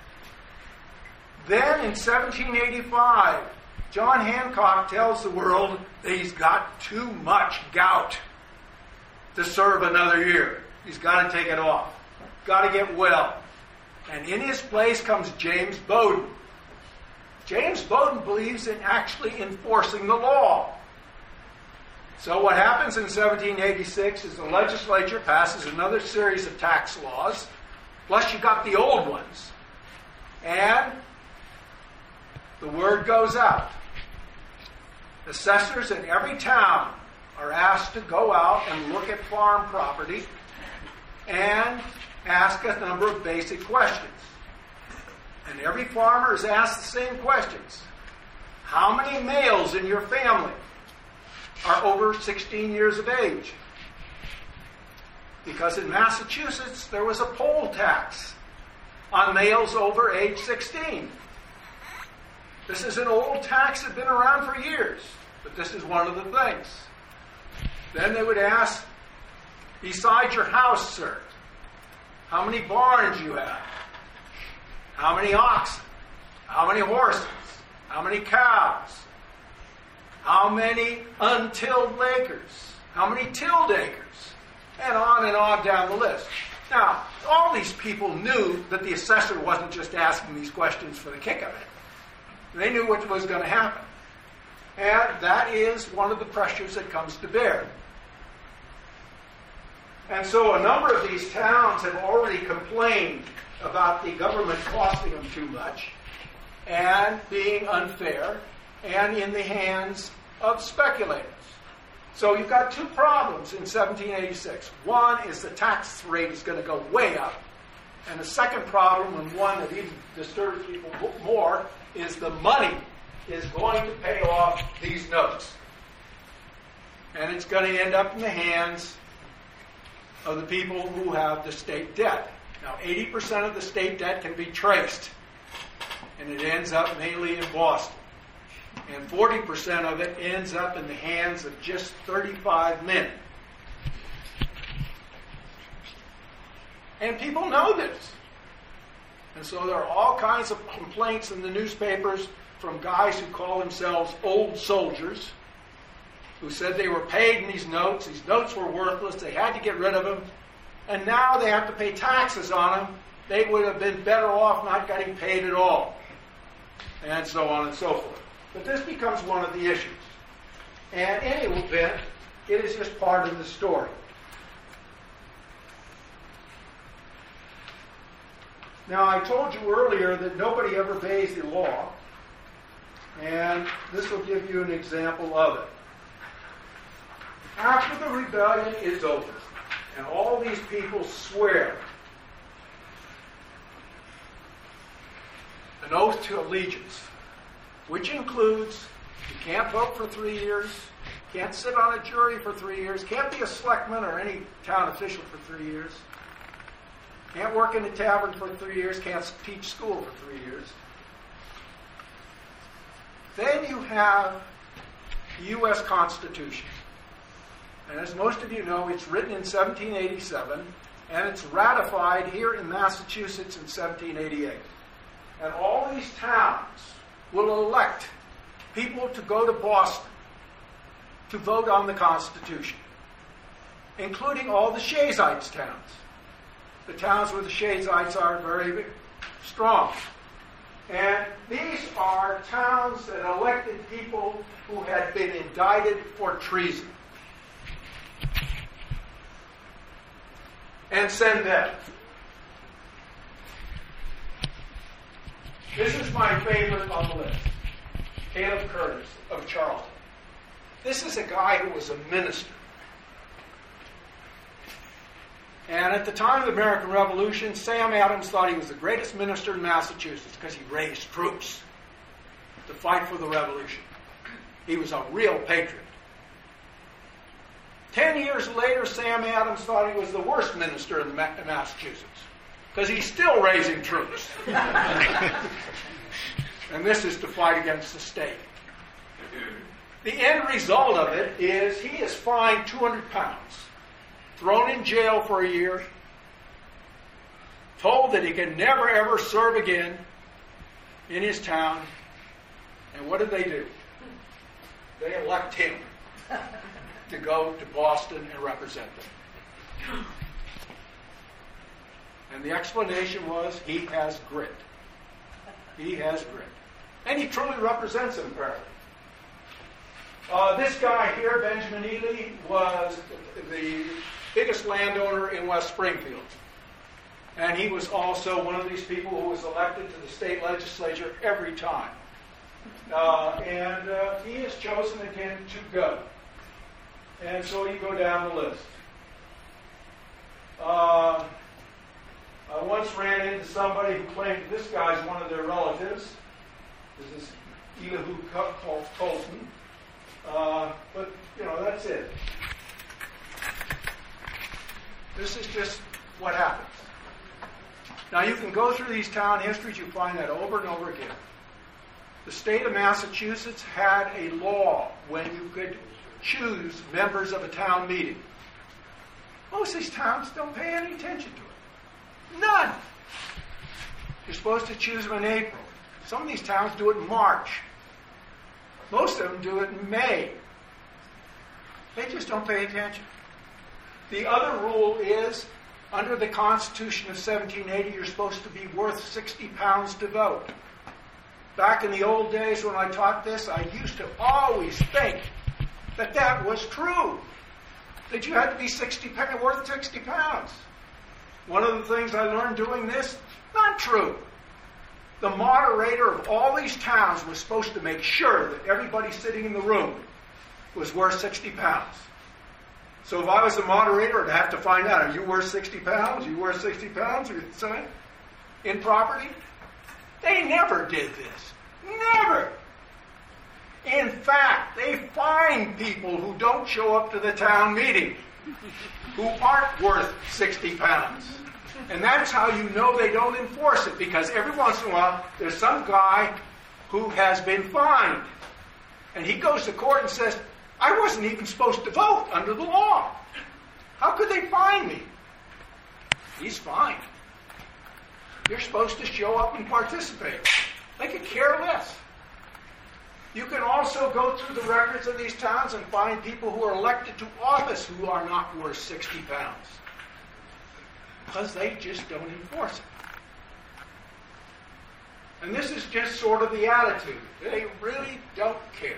Then in seventeen eighty-five, John Hancock tells the world that he's got too much gout to serve another year. He's got to take it off. Got to get well. And in his place comes James Bowdoin. James Bowdoin believes in actually enforcing the law. So what happens in seventeen eighty-six is the legislature passes another series of tax laws, plus you got the old ones. And the word goes out. Assessors in every town are asked to go out and look at farm property and ask a number of basic questions. And every farmer is asked the same questions. How many males in your family are over sixteen years of age? Because in Massachusetts, there was a poll tax on males over age sixteen. This is an old tax that had been around for years, but this is one of the things. Then they would ask, besides your house, sir, how many barns you have? How many oxen? How many horses? How many cows? How many untilled acres? How many tilled acres? And on and on down the list. Now, all these people knew that the assessor wasn't just asking these questions for the kick of it. They knew what was going to happen. And that is one of the pressures that comes to bear. And so a number of these towns have already complained about the government costing them too much and being unfair and in the hands of speculators. So you've got two problems in seventeen eighty-six. One is the tax rate is going to go way up. And the second problem, and one that even disturbs people more, is the money is going to pay off these notes. And it's going to end up in the hands of the people who have the state debt. Now, eighty percent of the state debt can be traced, and it ends up mainly in Boston. And forty percent of it ends up in the hands of just thirty-five men. And people know this. And so there are all kinds of complaints in the newspapers from guys who call themselves old soldiers, who said they were paid in these notes. These notes were worthless. They had to get rid of them. And now they have to pay taxes on them. They would have been better off not getting paid at all. And so on and so forth. But this becomes one of the issues. And in any event, it is just part of the story. Now, I told you earlier that nobody ever obeys the law. And this will give you an example of it. After the rebellion is over, and all these people swear an oath to allegiance, which includes you can't vote for three years, can't sit on a jury for three years, can't be a selectman or any town official for three years, can't work in a tavern for three years, can't teach school for three years. Then you have the U S Constitution. And as most of you know, it's written in seventeen eighty-seven, and it's ratified here in Massachusetts in seventeen eighty-eight. And all these towns will elect people to go to Boston to vote on the Constitution, including all the Shaysite towns. The towns where the Shaysite are very strong. And these are towns that elected people who had been indicted for treason. And send them. This is my favorite on the list. Caleb Curtis of Charlton. This is a guy who was a minister. And at the time of the American Revolution, Sam Adams thought he was the greatest minister in Massachusetts because he raised troops to fight for the revolution. He was a real patriot. Ten years later, Sam Adams thought he was the worst minister in Massachusetts because he's still raising troops. And this is to fight against the state. The end result of it is he is fined two hundred pounds, thrown in jail for a year, told that he can never ever serve again in his town. And what did they do? They elect him to go to Boston and represent them. And the explanation was he has grit. He has grit. And he truly represents them, apparently. Uh, this guy here, Benjamin Ely, was the biggest landowner in West Springfield. And he was also one of these people who was elected to the state legislature every time. Uh, and uh, he is chosen again to go. And so you go down the list. Uh, I once ran into somebody who claimed this guy's one of their relatives. This is Elihu Colton. Uh, but, you know, that's it. This is just what happens. Now, you can go through these town histories. You find that over and over again. The state of Massachusetts had a law when you could choose members of a town meeting. Most of these towns don't pay any attention to it. None. You're supposed to choose them in April. Some of these towns do it in March. Most of them do it in May. They just don't pay attention. The other rule is, under the Constitution of seventeen eighty, you're supposed to be worth sixty pounds to vote. Back in the old days when I taught this, I used to always think that that was true. That you had to be sixty pounds, worth sixty pounds. One of the things I learned doing this, not true. The moderator of all these towns was supposed to make sure that everybody sitting in the room was worth sixty pounds. So if I was a moderator, I'd have to find out, are you worth sixty pounds? Are you worth sixty pounds? Are you son in property? They never did this. Never. In fact, they fine people who don't show up to the town meeting, who aren't worth sixty pounds. And that's how you know they don't enforce it, because every once in a while, there's some guy who has been fined. And he goes to court and says, I wasn't even supposed to vote under the law. How could they fine me? He's fined. You're supposed to show up and participate. They could care less. You can also go through the records of these towns and find people who are elected to office who are not worth sixty pounds. Because they just don't enforce it. And this is just sort of the attitude. They really don't care.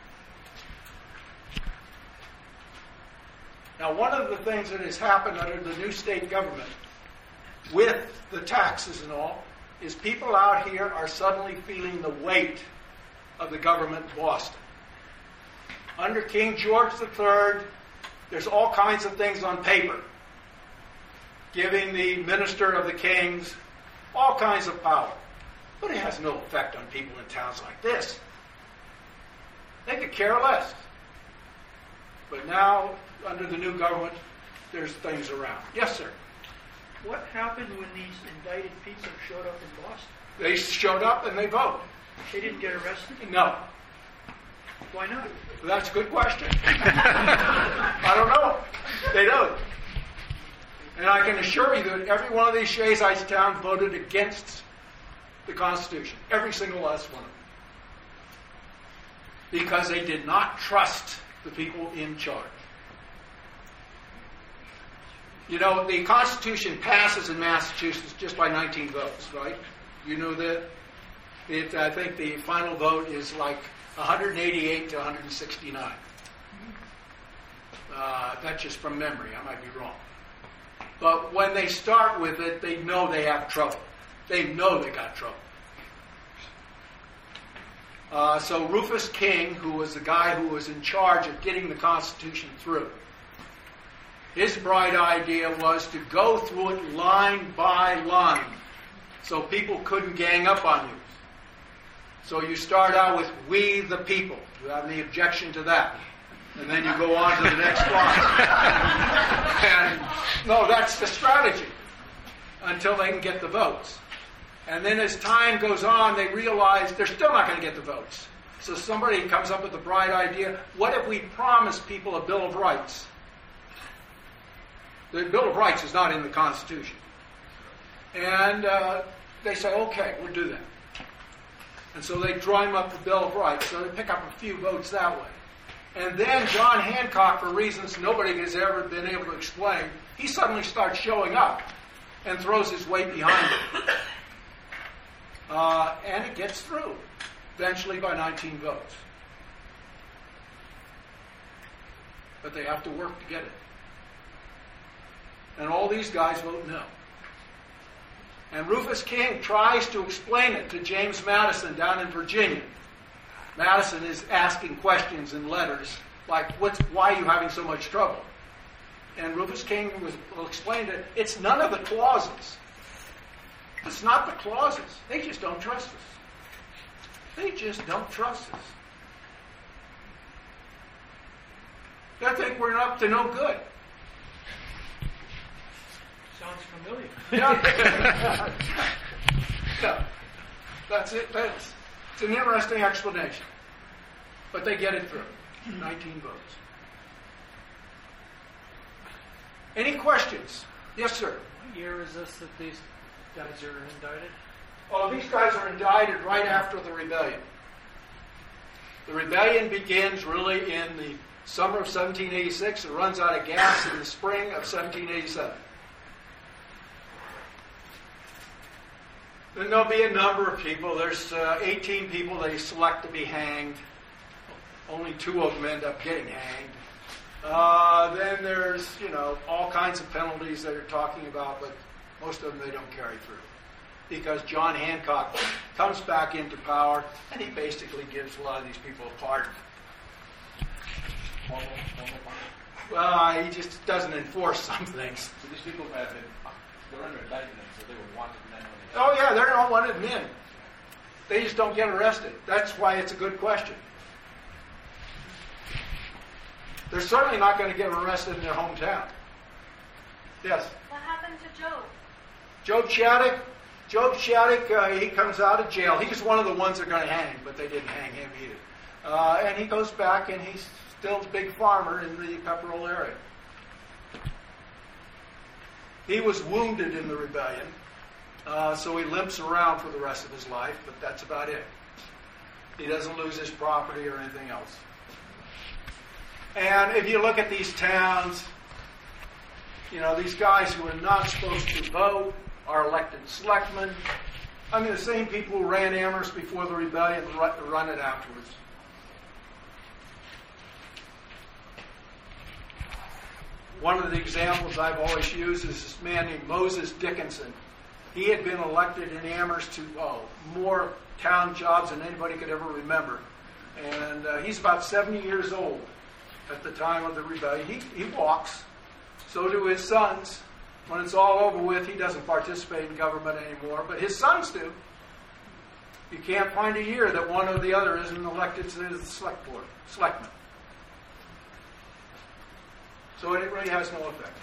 Now, one of the things that has happened under the new state government, with the taxes and all, is people out here are suddenly feeling the weight of the government in Boston. Under King George the Third, there's all kinds of things on paper, giving the minister of the kings all kinds of power. But it has no effect on people in towns like this. They could care less. But now, under the new government, there's things around. Yes, sir? What happened when these indicted people showed up in Boston? They showed up and they voted. They didn't get arrested? No. Why not? That's a good question. I don't know. They don't. And I can assure you that every one of these Shayside towns voted against the Constitution. Every single last one of them. Because they did not trust the people in charge. You know, the Constitution passes in Massachusetts just by nineteen votes, right? You know that? It, I think the final vote is like one hundred eighty-eight to one hundred sixty-nine. Uh, that's just from memory. I might be wrong. But when they start with it, they know they have trouble. They know they got trouble. Uh, so Rufus King, who was the guy who was in charge of getting the Constitution through, his bright idea was to go through it line by line so people couldn't gang up on you. So you start out with "we the people." Do you have any objection to that? And then you go on to the next line. And no, that's the strategy until they can get the votes. And then as time goes on, they realize they're still not going to get the votes. So somebody comes up with the bright idea, what if we promise people a Bill of Rights? The Bill of Rights is not in the Constitution. And uh, they say, okay, we'll do that. And so they drum up the Bill of Rights. So they pick up a few votes that way. And then John Hancock, for reasons nobody has ever been able to explain, he suddenly starts showing up and throws his weight behind it. Uh, and it gets through, eventually by nineteen votes. But they have to work to get it. And all these guys vote no. And Rufus King tries to explain it to James Madison down in Virginia. Madison is asking questions in letters like, What's, why are you having so much trouble? And Rufus King was, will explain it. It's none of the clauses. It's not the clauses. They just don't trust us. They just don't trust us. They think we're up to no good. Sounds familiar. Yeah. Yeah. That's it. That's, it's an interesting explanation. But they get it through. nineteen votes. Any questions? Yes, sir. What year is this that these guys are indicted? Oh, these guys are indicted right after the rebellion. The rebellion begins really in the summer of seventeen eighty-six. It runs out of gas in the spring of seventeen eighty-seven. Then there'll be a number of people. There's uh, eighteen people they select to be hanged. Only two of them end up getting hanged. Uh, then there's, you know, all kinds of penalties that they're talking about, but most of them they don't carry through. Because John Hancock comes back into power, and he basically gives a lot of these people a pardon. formal, formal punishment? Uh, he just doesn't enforce some things. So these people have been, they're under indictment, so they were wanted men when they Oh, yeah, they're all wanted men. They just don't get arrested. That's why it's a good question. They're certainly not going to get arrested in their hometown. Yes? What happened to Job? Job Shattuck, Job Shattuck, uh, he comes out of jail. He's one of the ones that are going to hang, but they didn't hang him either. Uh, and he goes back, and he's still a big farmer in the Pepperell area. He was wounded in the rebellion, uh, so he limps around for the rest of his life, but that's about it. He doesn't lose his property or anything else. And if you look at these towns, you know, these guys who are not supposed to vote are elected selectmen. I mean, the same people who ran Amherst before the rebellion run it afterwards. One of the examples I've always used is this man named Moses Dickinson. He had been elected in Amherst to oh, more town jobs than anybody could ever remember. And uh, he's about seventy years old at the time of the rebellion. He, he walks. So do his sons. When it's all over with, he doesn't participate in government anymore, but his sons do. You can't find a year that one or the other isn't elected to the select board, selectman. So it really has no effect.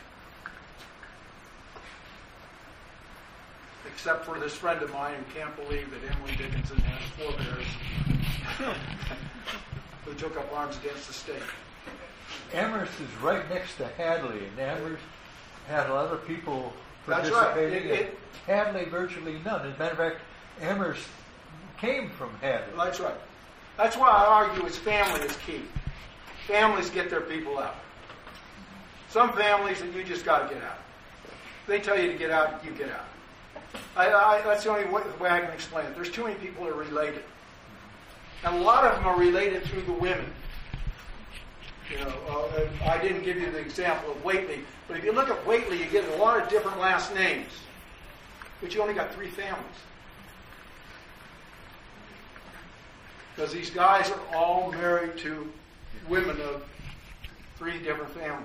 Except for this friend of mine who can't believe that Emily Dickinson has forebears who took up arms against the state. Amherst is right next to Hadley, and Amherst had a lot of people That's right. participating. It- it- Hadley, virtually none. As a matter of fact, Amherst came from Hadley. That's right. That's why I argue it's family is key. Families get their people out. Some families that you just got to get out. They tell you to get out, you get out. I, I, that's the only way, way I can explain it. There's too many people that are related. And a lot of them are related through the women. You know, uh, I didn't give you the example of Whately, but if you look at Whately, you get a lot of different last names. But you only got three families. Because these guys are all married to women of three different families.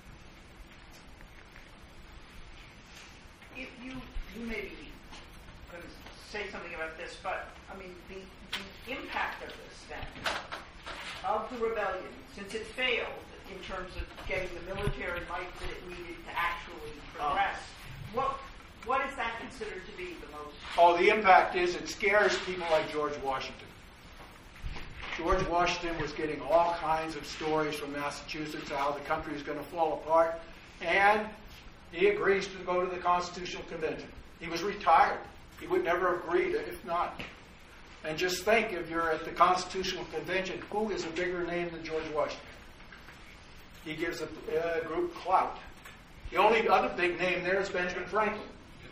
If you, you may be going to say something about this, but, I mean, the, the impact of this, then, of the rebellion, since it failed in terms of getting the military might that it needed to actually progress, what what is that considered to be the most? Oh, the impact is it scares people like George Washington. George Washington was getting all kinds of stories from Massachusetts how the country was going to fall apart, and he agrees to go to the Constitutional Convention. He was retired. He would never have agreed if not. And just think, if you're at the Constitutional Convention, who is a bigger name than George Washington? He gives a, a group clout. The only other big name there is Benjamin Franklin.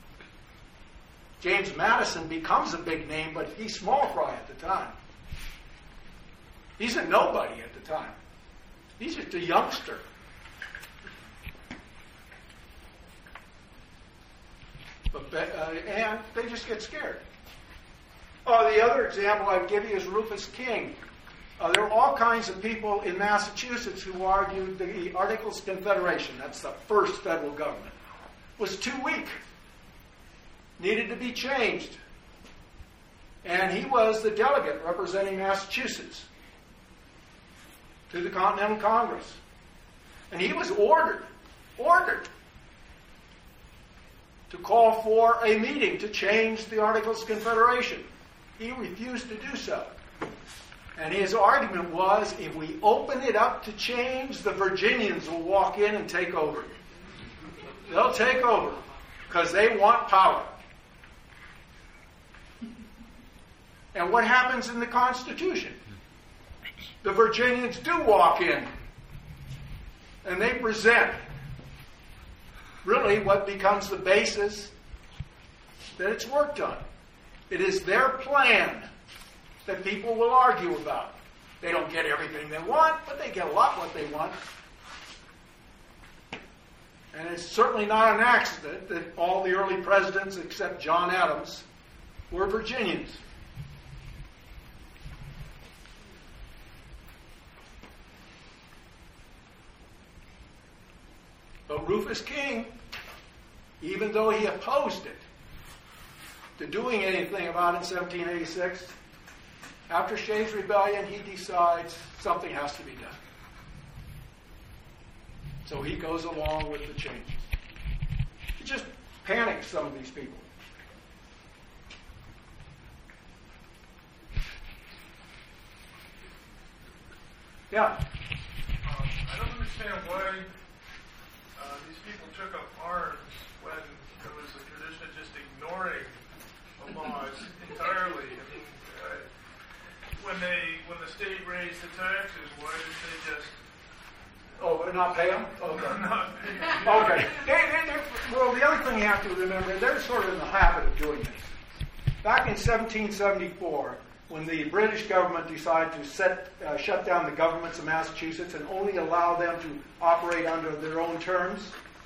James Madison becomes a big name, but he's small fry at the time. He's a nobody at the time. He's just a youngster. But, uh, and they just get scared. Oh, the other example I'd give you is Rufus King. Uh, there were all kinds of people in Massachusetts who argued the Articles of Confederation, that's the first federal government, was too weak, needed to be changed. And he was the delegate representing Massachusetts to the Continental Congress. And he was ordered, ordered, to call for a meeting to change the Articles of Confederation. He refused to do so. And his argument was, if we open it up to change, the Virginians will walk in and take over. They'll take over because they want power. And what happens in the Constitution? The Virginians do walk in and they present really what becomes the basis that it's worked on. It is their plan that people will argue about. They don't get everything they want, but they get a lot what they want. And it's certainly not an accident that all the early presidents except John Adams were Virginians. But Rufus King, even though he opposed it to doing anything about it in seventeen eighty-six, after Shays' Rebellion, he decides something has to be done. So he goes along with the changes. It just panics some of these people. Yeah. Um, I don't understand why uh, these people took up arms when there was a tradition of just ignoring the laws entirely. I mean, uh, when they when the state raised the taxes, why did they just Oh, but not pay them? Okay. not pay? Okay. They, they, they, well, the other thing you have to remember, they're sort of in the habit of doing this. Back in seventeen seventy-four, when the British government decided to set, uh, shut down the governments of Massachusetts and only allow them to operate under their own terms,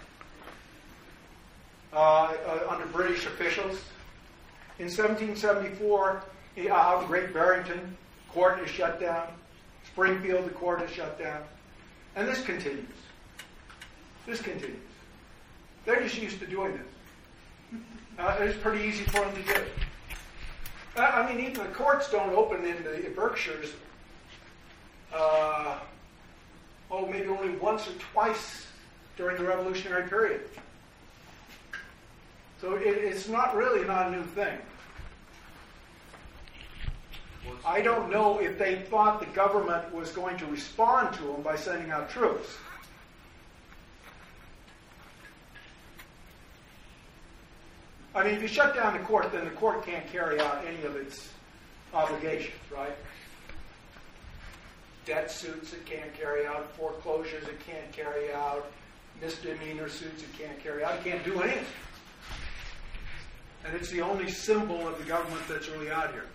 uh, uh, under British officials, in seventeen seventy-four, uh, out in Great Barrington, court is shut down. Springfield, the court is shut down. And this continues. This continues. They're just used to doing this. Uh, it's pretty easy for them to do. Uh, I mean, even the courts don't open in the Berkshires, uh, oh, maybe only once or twice during the Revolutionary period. So it, it's not really not a new thing. I don't know if they thought the government was going to respond to them by sending out troops. I mean, if you shut down the court, then the court can't carry out any of its obligations, right? Debt suits it can't carry out, foreclosures it can't carry out, misdemeanor suits it can't carry out, it can't do anything. And it's the only symbol of the government that's really out here.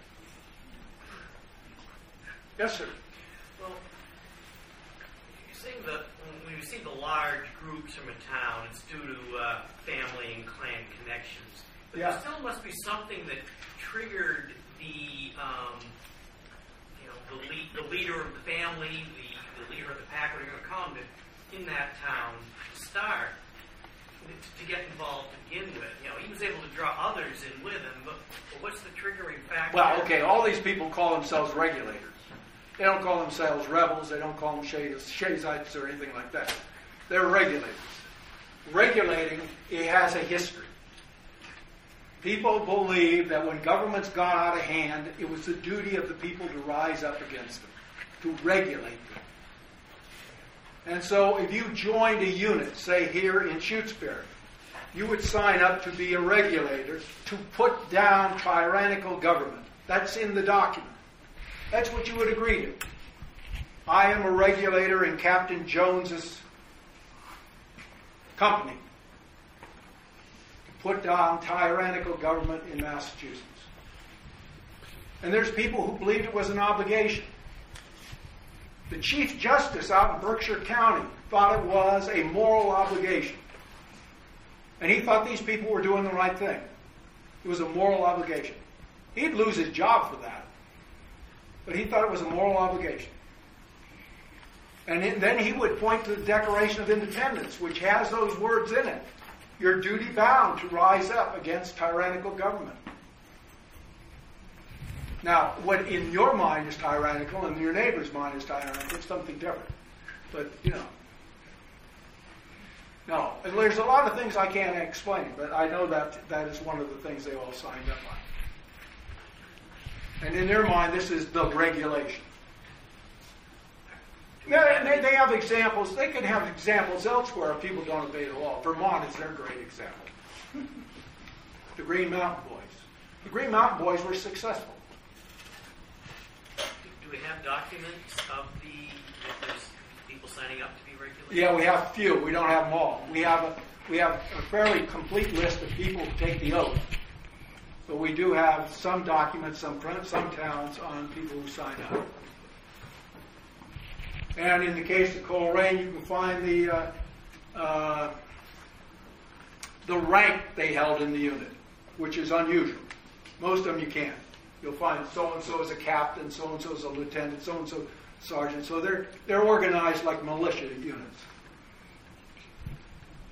Yes, sir. Well, you see the when you see the large groups from a town, it's due to uh, family and clan connections. But Yeah. there still must be something that triggered the, um, you know, the, lead, the leader of the family, the, the leader of the pack, whatever you're going to call them, in that town to start to, to get involved to begin with. You know, he was able to draw others in with him, but, but what's the triggering factor? Well, okay, all these people call themselves regulators. They don't call themselves rebels. They don't call them Shazites or anything like that. They're regulators. Regulating, it has a history. People believe that when governments got out of hand, it was the duty of the people to rise up against them, to regulate them. And so if you joined a unit, say here in Shutesbury, you would sign up to be a regulator to put down tyrannical government. That's in the document. That's what you would agree to. I am a regulator in Captain Jones's company to put down tyrannical government in Massachusetts. And there's people who believed it was an obligation. The Chief Justice out in Berkshire County thought it was a moral obligation. And he thought these people were doing the right thing. It was a moral obligation. He'd lose his job for that. But he thought it was a moral obligation. And it, then he would point to the Declaration of Independence, which has those words in it. You're duty bound to rise up against tyrannical government. Now, what in your mind is tyrannical and in your neighbor's mind is tyrannical, it's something different. But, you know. No, and there's a lot of things I can't explain, but I know that that is one of the things they all signed up on. And in their mind, this is the regulation. Yeah, they, they have examples. They can have examples elsewhere if people don't obey the law. Vermont is their great example. The Green Mountain Boys. The Green Mountain Boys were successful. Do, do we have documents of the if there's people signing up to be regulators? Yeah, we have few. We don't have them all. We have a, we have a fairly complete list of people who take the oath. But we do have some documents, some some towns on people who sign up. And in the case of Coleraine, you can find the uh, uh, the rank they held in the unit, which is unusual. Most of them you can't. You'll find so-and-so is a captain, so-and-so is a lieutenant, so-and-so sergeant. So they're they're organized like militia units.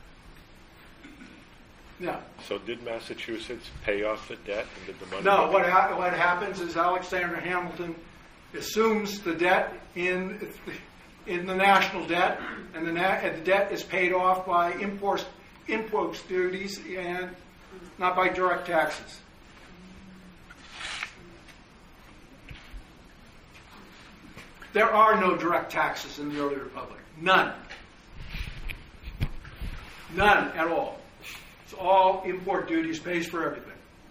Yeah. So did Massachusetts pay off the debt, and did the money? No, what, ha- what happens is Alexander Hamilton assumes the debt in in the national debt, and the, na- and the debt is paid off by imports, imports duties and not by direct taxes. There are no direct taxes in the early republic. None. None at all. It's all import duties, pays for everything.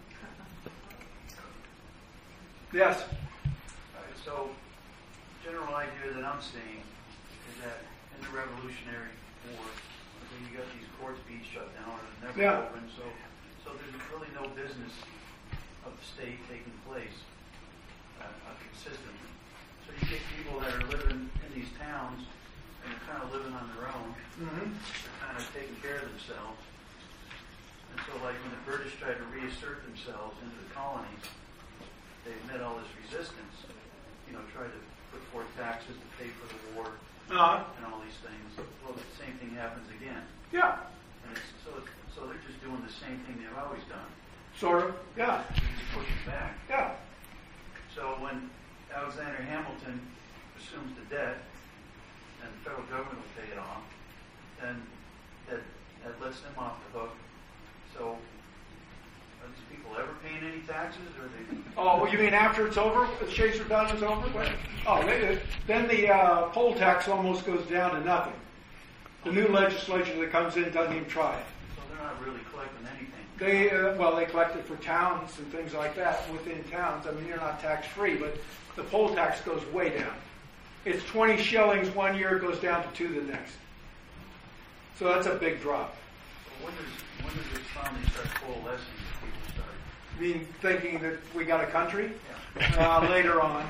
Yes? So, general idea that I'm seeing is that in the Revolutionary War, when you got these courts being shut down and never Yeah. open, so so there's really no business of the state taking place uh, uh, consistently. So you get people that are living in these towns and they're kind of living on their own. Mm-hmm. They're kind of taking care of themselves. And so, like when the British tried to reassert themselves into the colonies, they met all this resistance. You know, tried to put forth taxes to pay for the war Uh-huh. and all these things. Well, the same thing happens again. Yeah. And it's, so, it's, so they're just doing the same thing they've always done. Sort of. Yeah. They're just pushing back. Yeah. So when Alexander Hamilton assumes the debt and the federal government will pay it off, then that, that lets them off the hook. So are these people ever paying any taxes, or are they? Oh, well, you mean after it's over? The Shays Rebellion is over? What? Oh, they, then the uh, poll tax almost goes down to nothing. The new legislature that comes in doesn't even try it. So they're not really collecting anything. They uh, well, they collect it for towns and things like that within towns. I mean, you're not tax free, but the poll tax goes way down. It's twenty shillings one year, it goes down to two the next. So that's a big drop. So when does when does it finally start coalescing? People start. I mean, thinking that we got a country? Yeah. Uh, later on.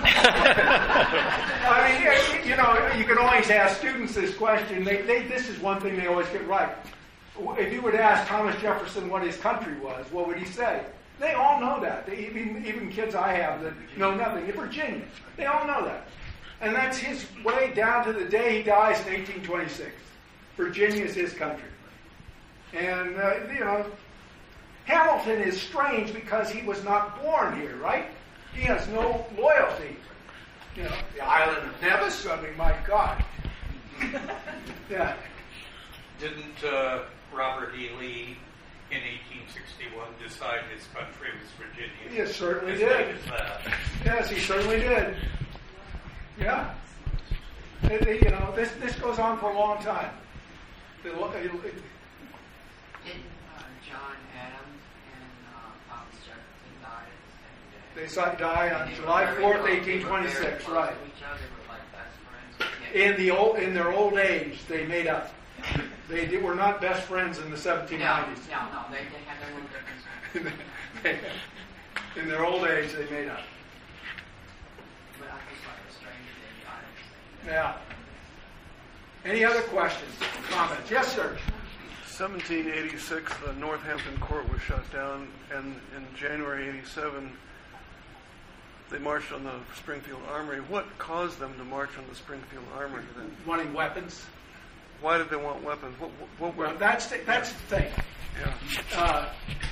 I mean, you know, you can always ask students this question. They, they, this is one thing they always get right. If you would ask Thomas Jefferson what his country was, what would he say? They all know that. They, even, even kids I have that know nothing. In Virginia, they all know that. And that's his way down to the day he dies in eighteen twenty-six. Virginia is his country. And, uh, you know, Hamilton is strange because he was not born here, right? He has no loyalty. You know, the island of Nevis, I mean, my God. Yeah. Didn't uh, Robert E. Lee in eighteen sixty-one decide his country was Virginia? He certainly As did. late as that. Yes, he certainly did. Yeah. It- it- you know, this this goes on for a long time. It- it- it- Didn't uh, John Adams and uh, Thomas Jefferson die at the same day? They saw- died on And they were July very fourth, close. They eighteen were very twenty-six, close right. to each other, were like best friends. In the old, in their old age, they made up. They did, were not best friends in the seventeen No, nineties. no, no. They, they had their little differences. In their old age, they made up. But I just like the stranger they died at the same day. Yeah. Any other questions, comments? Yes, sir. seventeen eighty-six, the Northampton court was shut down, and in January eighty-seven, they marched on the Springfield Armory. What caused them to march on the Springfield Armory then? Wanting weapons. Why did they want weapons? What, what, what were, Well, that's the, that's the thing. yeah. Uh,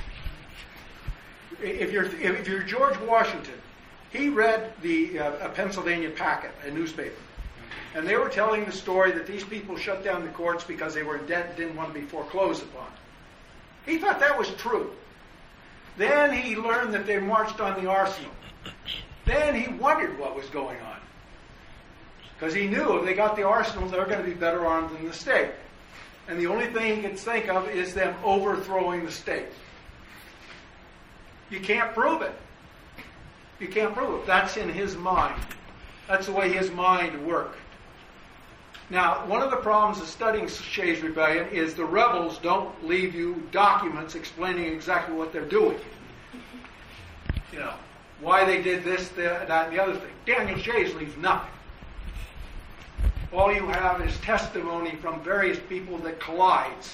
if you're if you're George Washington, he read the uh, a Pennsylvania Packet, a newspaper, and they were telling the story that these people shut down the courts because they were in debt and didn't want to be foreclosed upon. He thought that was true. Then he learned that they marched on the arsenal. Then he wondered what was going on. Because he knew if they got the arsenal, they were going to be better armed than the state. And the only thing he could think of is them overthrowing the state. You can't prove it. You can't prove it. That's in his mind. That's the way his mind worked. Now, one of the problems of studying Shays' Rebellion is the rebels don't leave you documents explaining exactly what they're doing. You know, why they did this, that, and the other thing. Daniel Shays leaves nothing. All you have is testimony from various people that collides.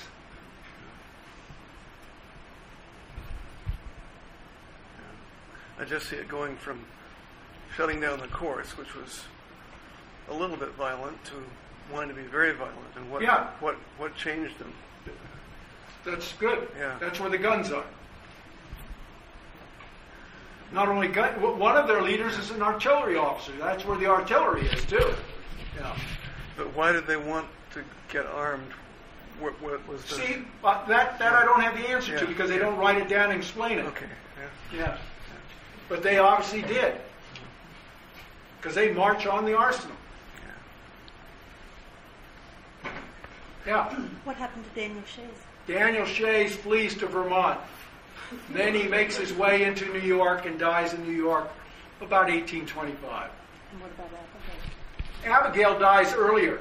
I just see it going from shutting down the courts, which was a little bit violent, to wanting to be very violent. And what Yeah. what what changed them? That's good. Yeah. That's where the guns are. Not only gun, one of their leaders is an artillery officer. That's where the artillery is too. Yeah. But why did they want to get armed? What, what was the... See, uh, that that I don't have the answer to Yeah. because they don't write it down and explain it. Okay. Yeah. Yeah. But they obviously did. Because they march on the arsenal. Yeah. What happened to Daniel Shays? Daniel Shays flees to Vermont. Then he makes his way into New York and dies in New York about eighteen twenty-five. And what about Abigail? Abigail dies earlier.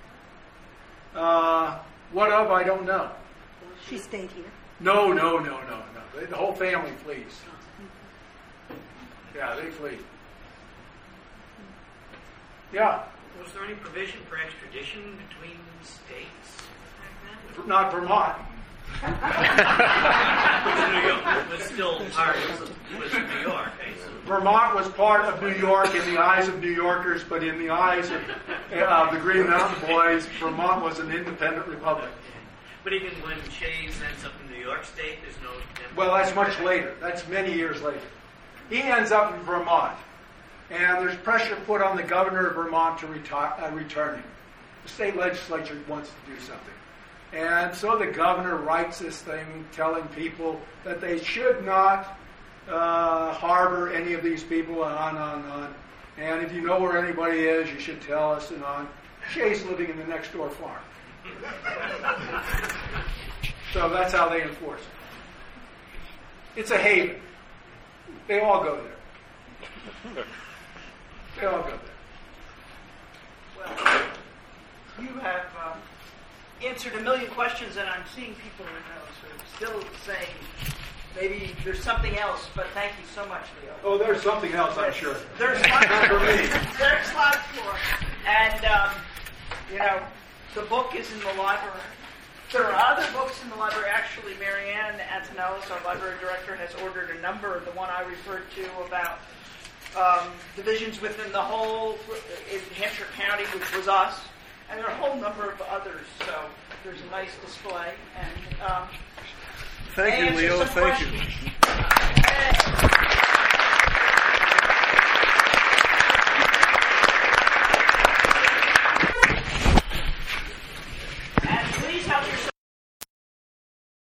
Uh, what of, I don't know. She stayed here. No, no, no, no, no. The whole family flees. Yeah, they flee. Yeah. Was there any provision for extradition between states back then? Not Vermont. New York was still part of was New York. Vermont was part of New York in the eyes of New Yorkers, but in the eyes of uh, the Green Mountain Boys, Vermont was an independent republic. But even when Shays ends up in New York State, there's no... Well, that's much later. That's many years later. He ends up in Vermont, and there's pressure put on the governor of Vermont to retire, uh, return him. The state legislature wants to do something. And so the governor writes this thing telling people that they should not uh, harbor any of these people, and on, on, on. And if you know where anybody is, you should tell us, and on. Shay's living in the next door farm. So that's how they enforce it. It's a haven. They all go there. They all go there. Well, you have um, answered a million questions, and I'm seeing people who know sort of still saying maybe there's something else, but thank you so much, Leo. Oh, there's something else, I'm sure. There's lots for me. There's lots more. And, um, you know, the book is in the library. There are other books in the library. Actually, Marianne Antonellis, our library director, has ordered a number. The one I referred to about um, divisions within the whole in Hampshire County, which was us. And there are a whole number of others. So there's a nice display. And um, Thank you, Leo. Thank you. Questions.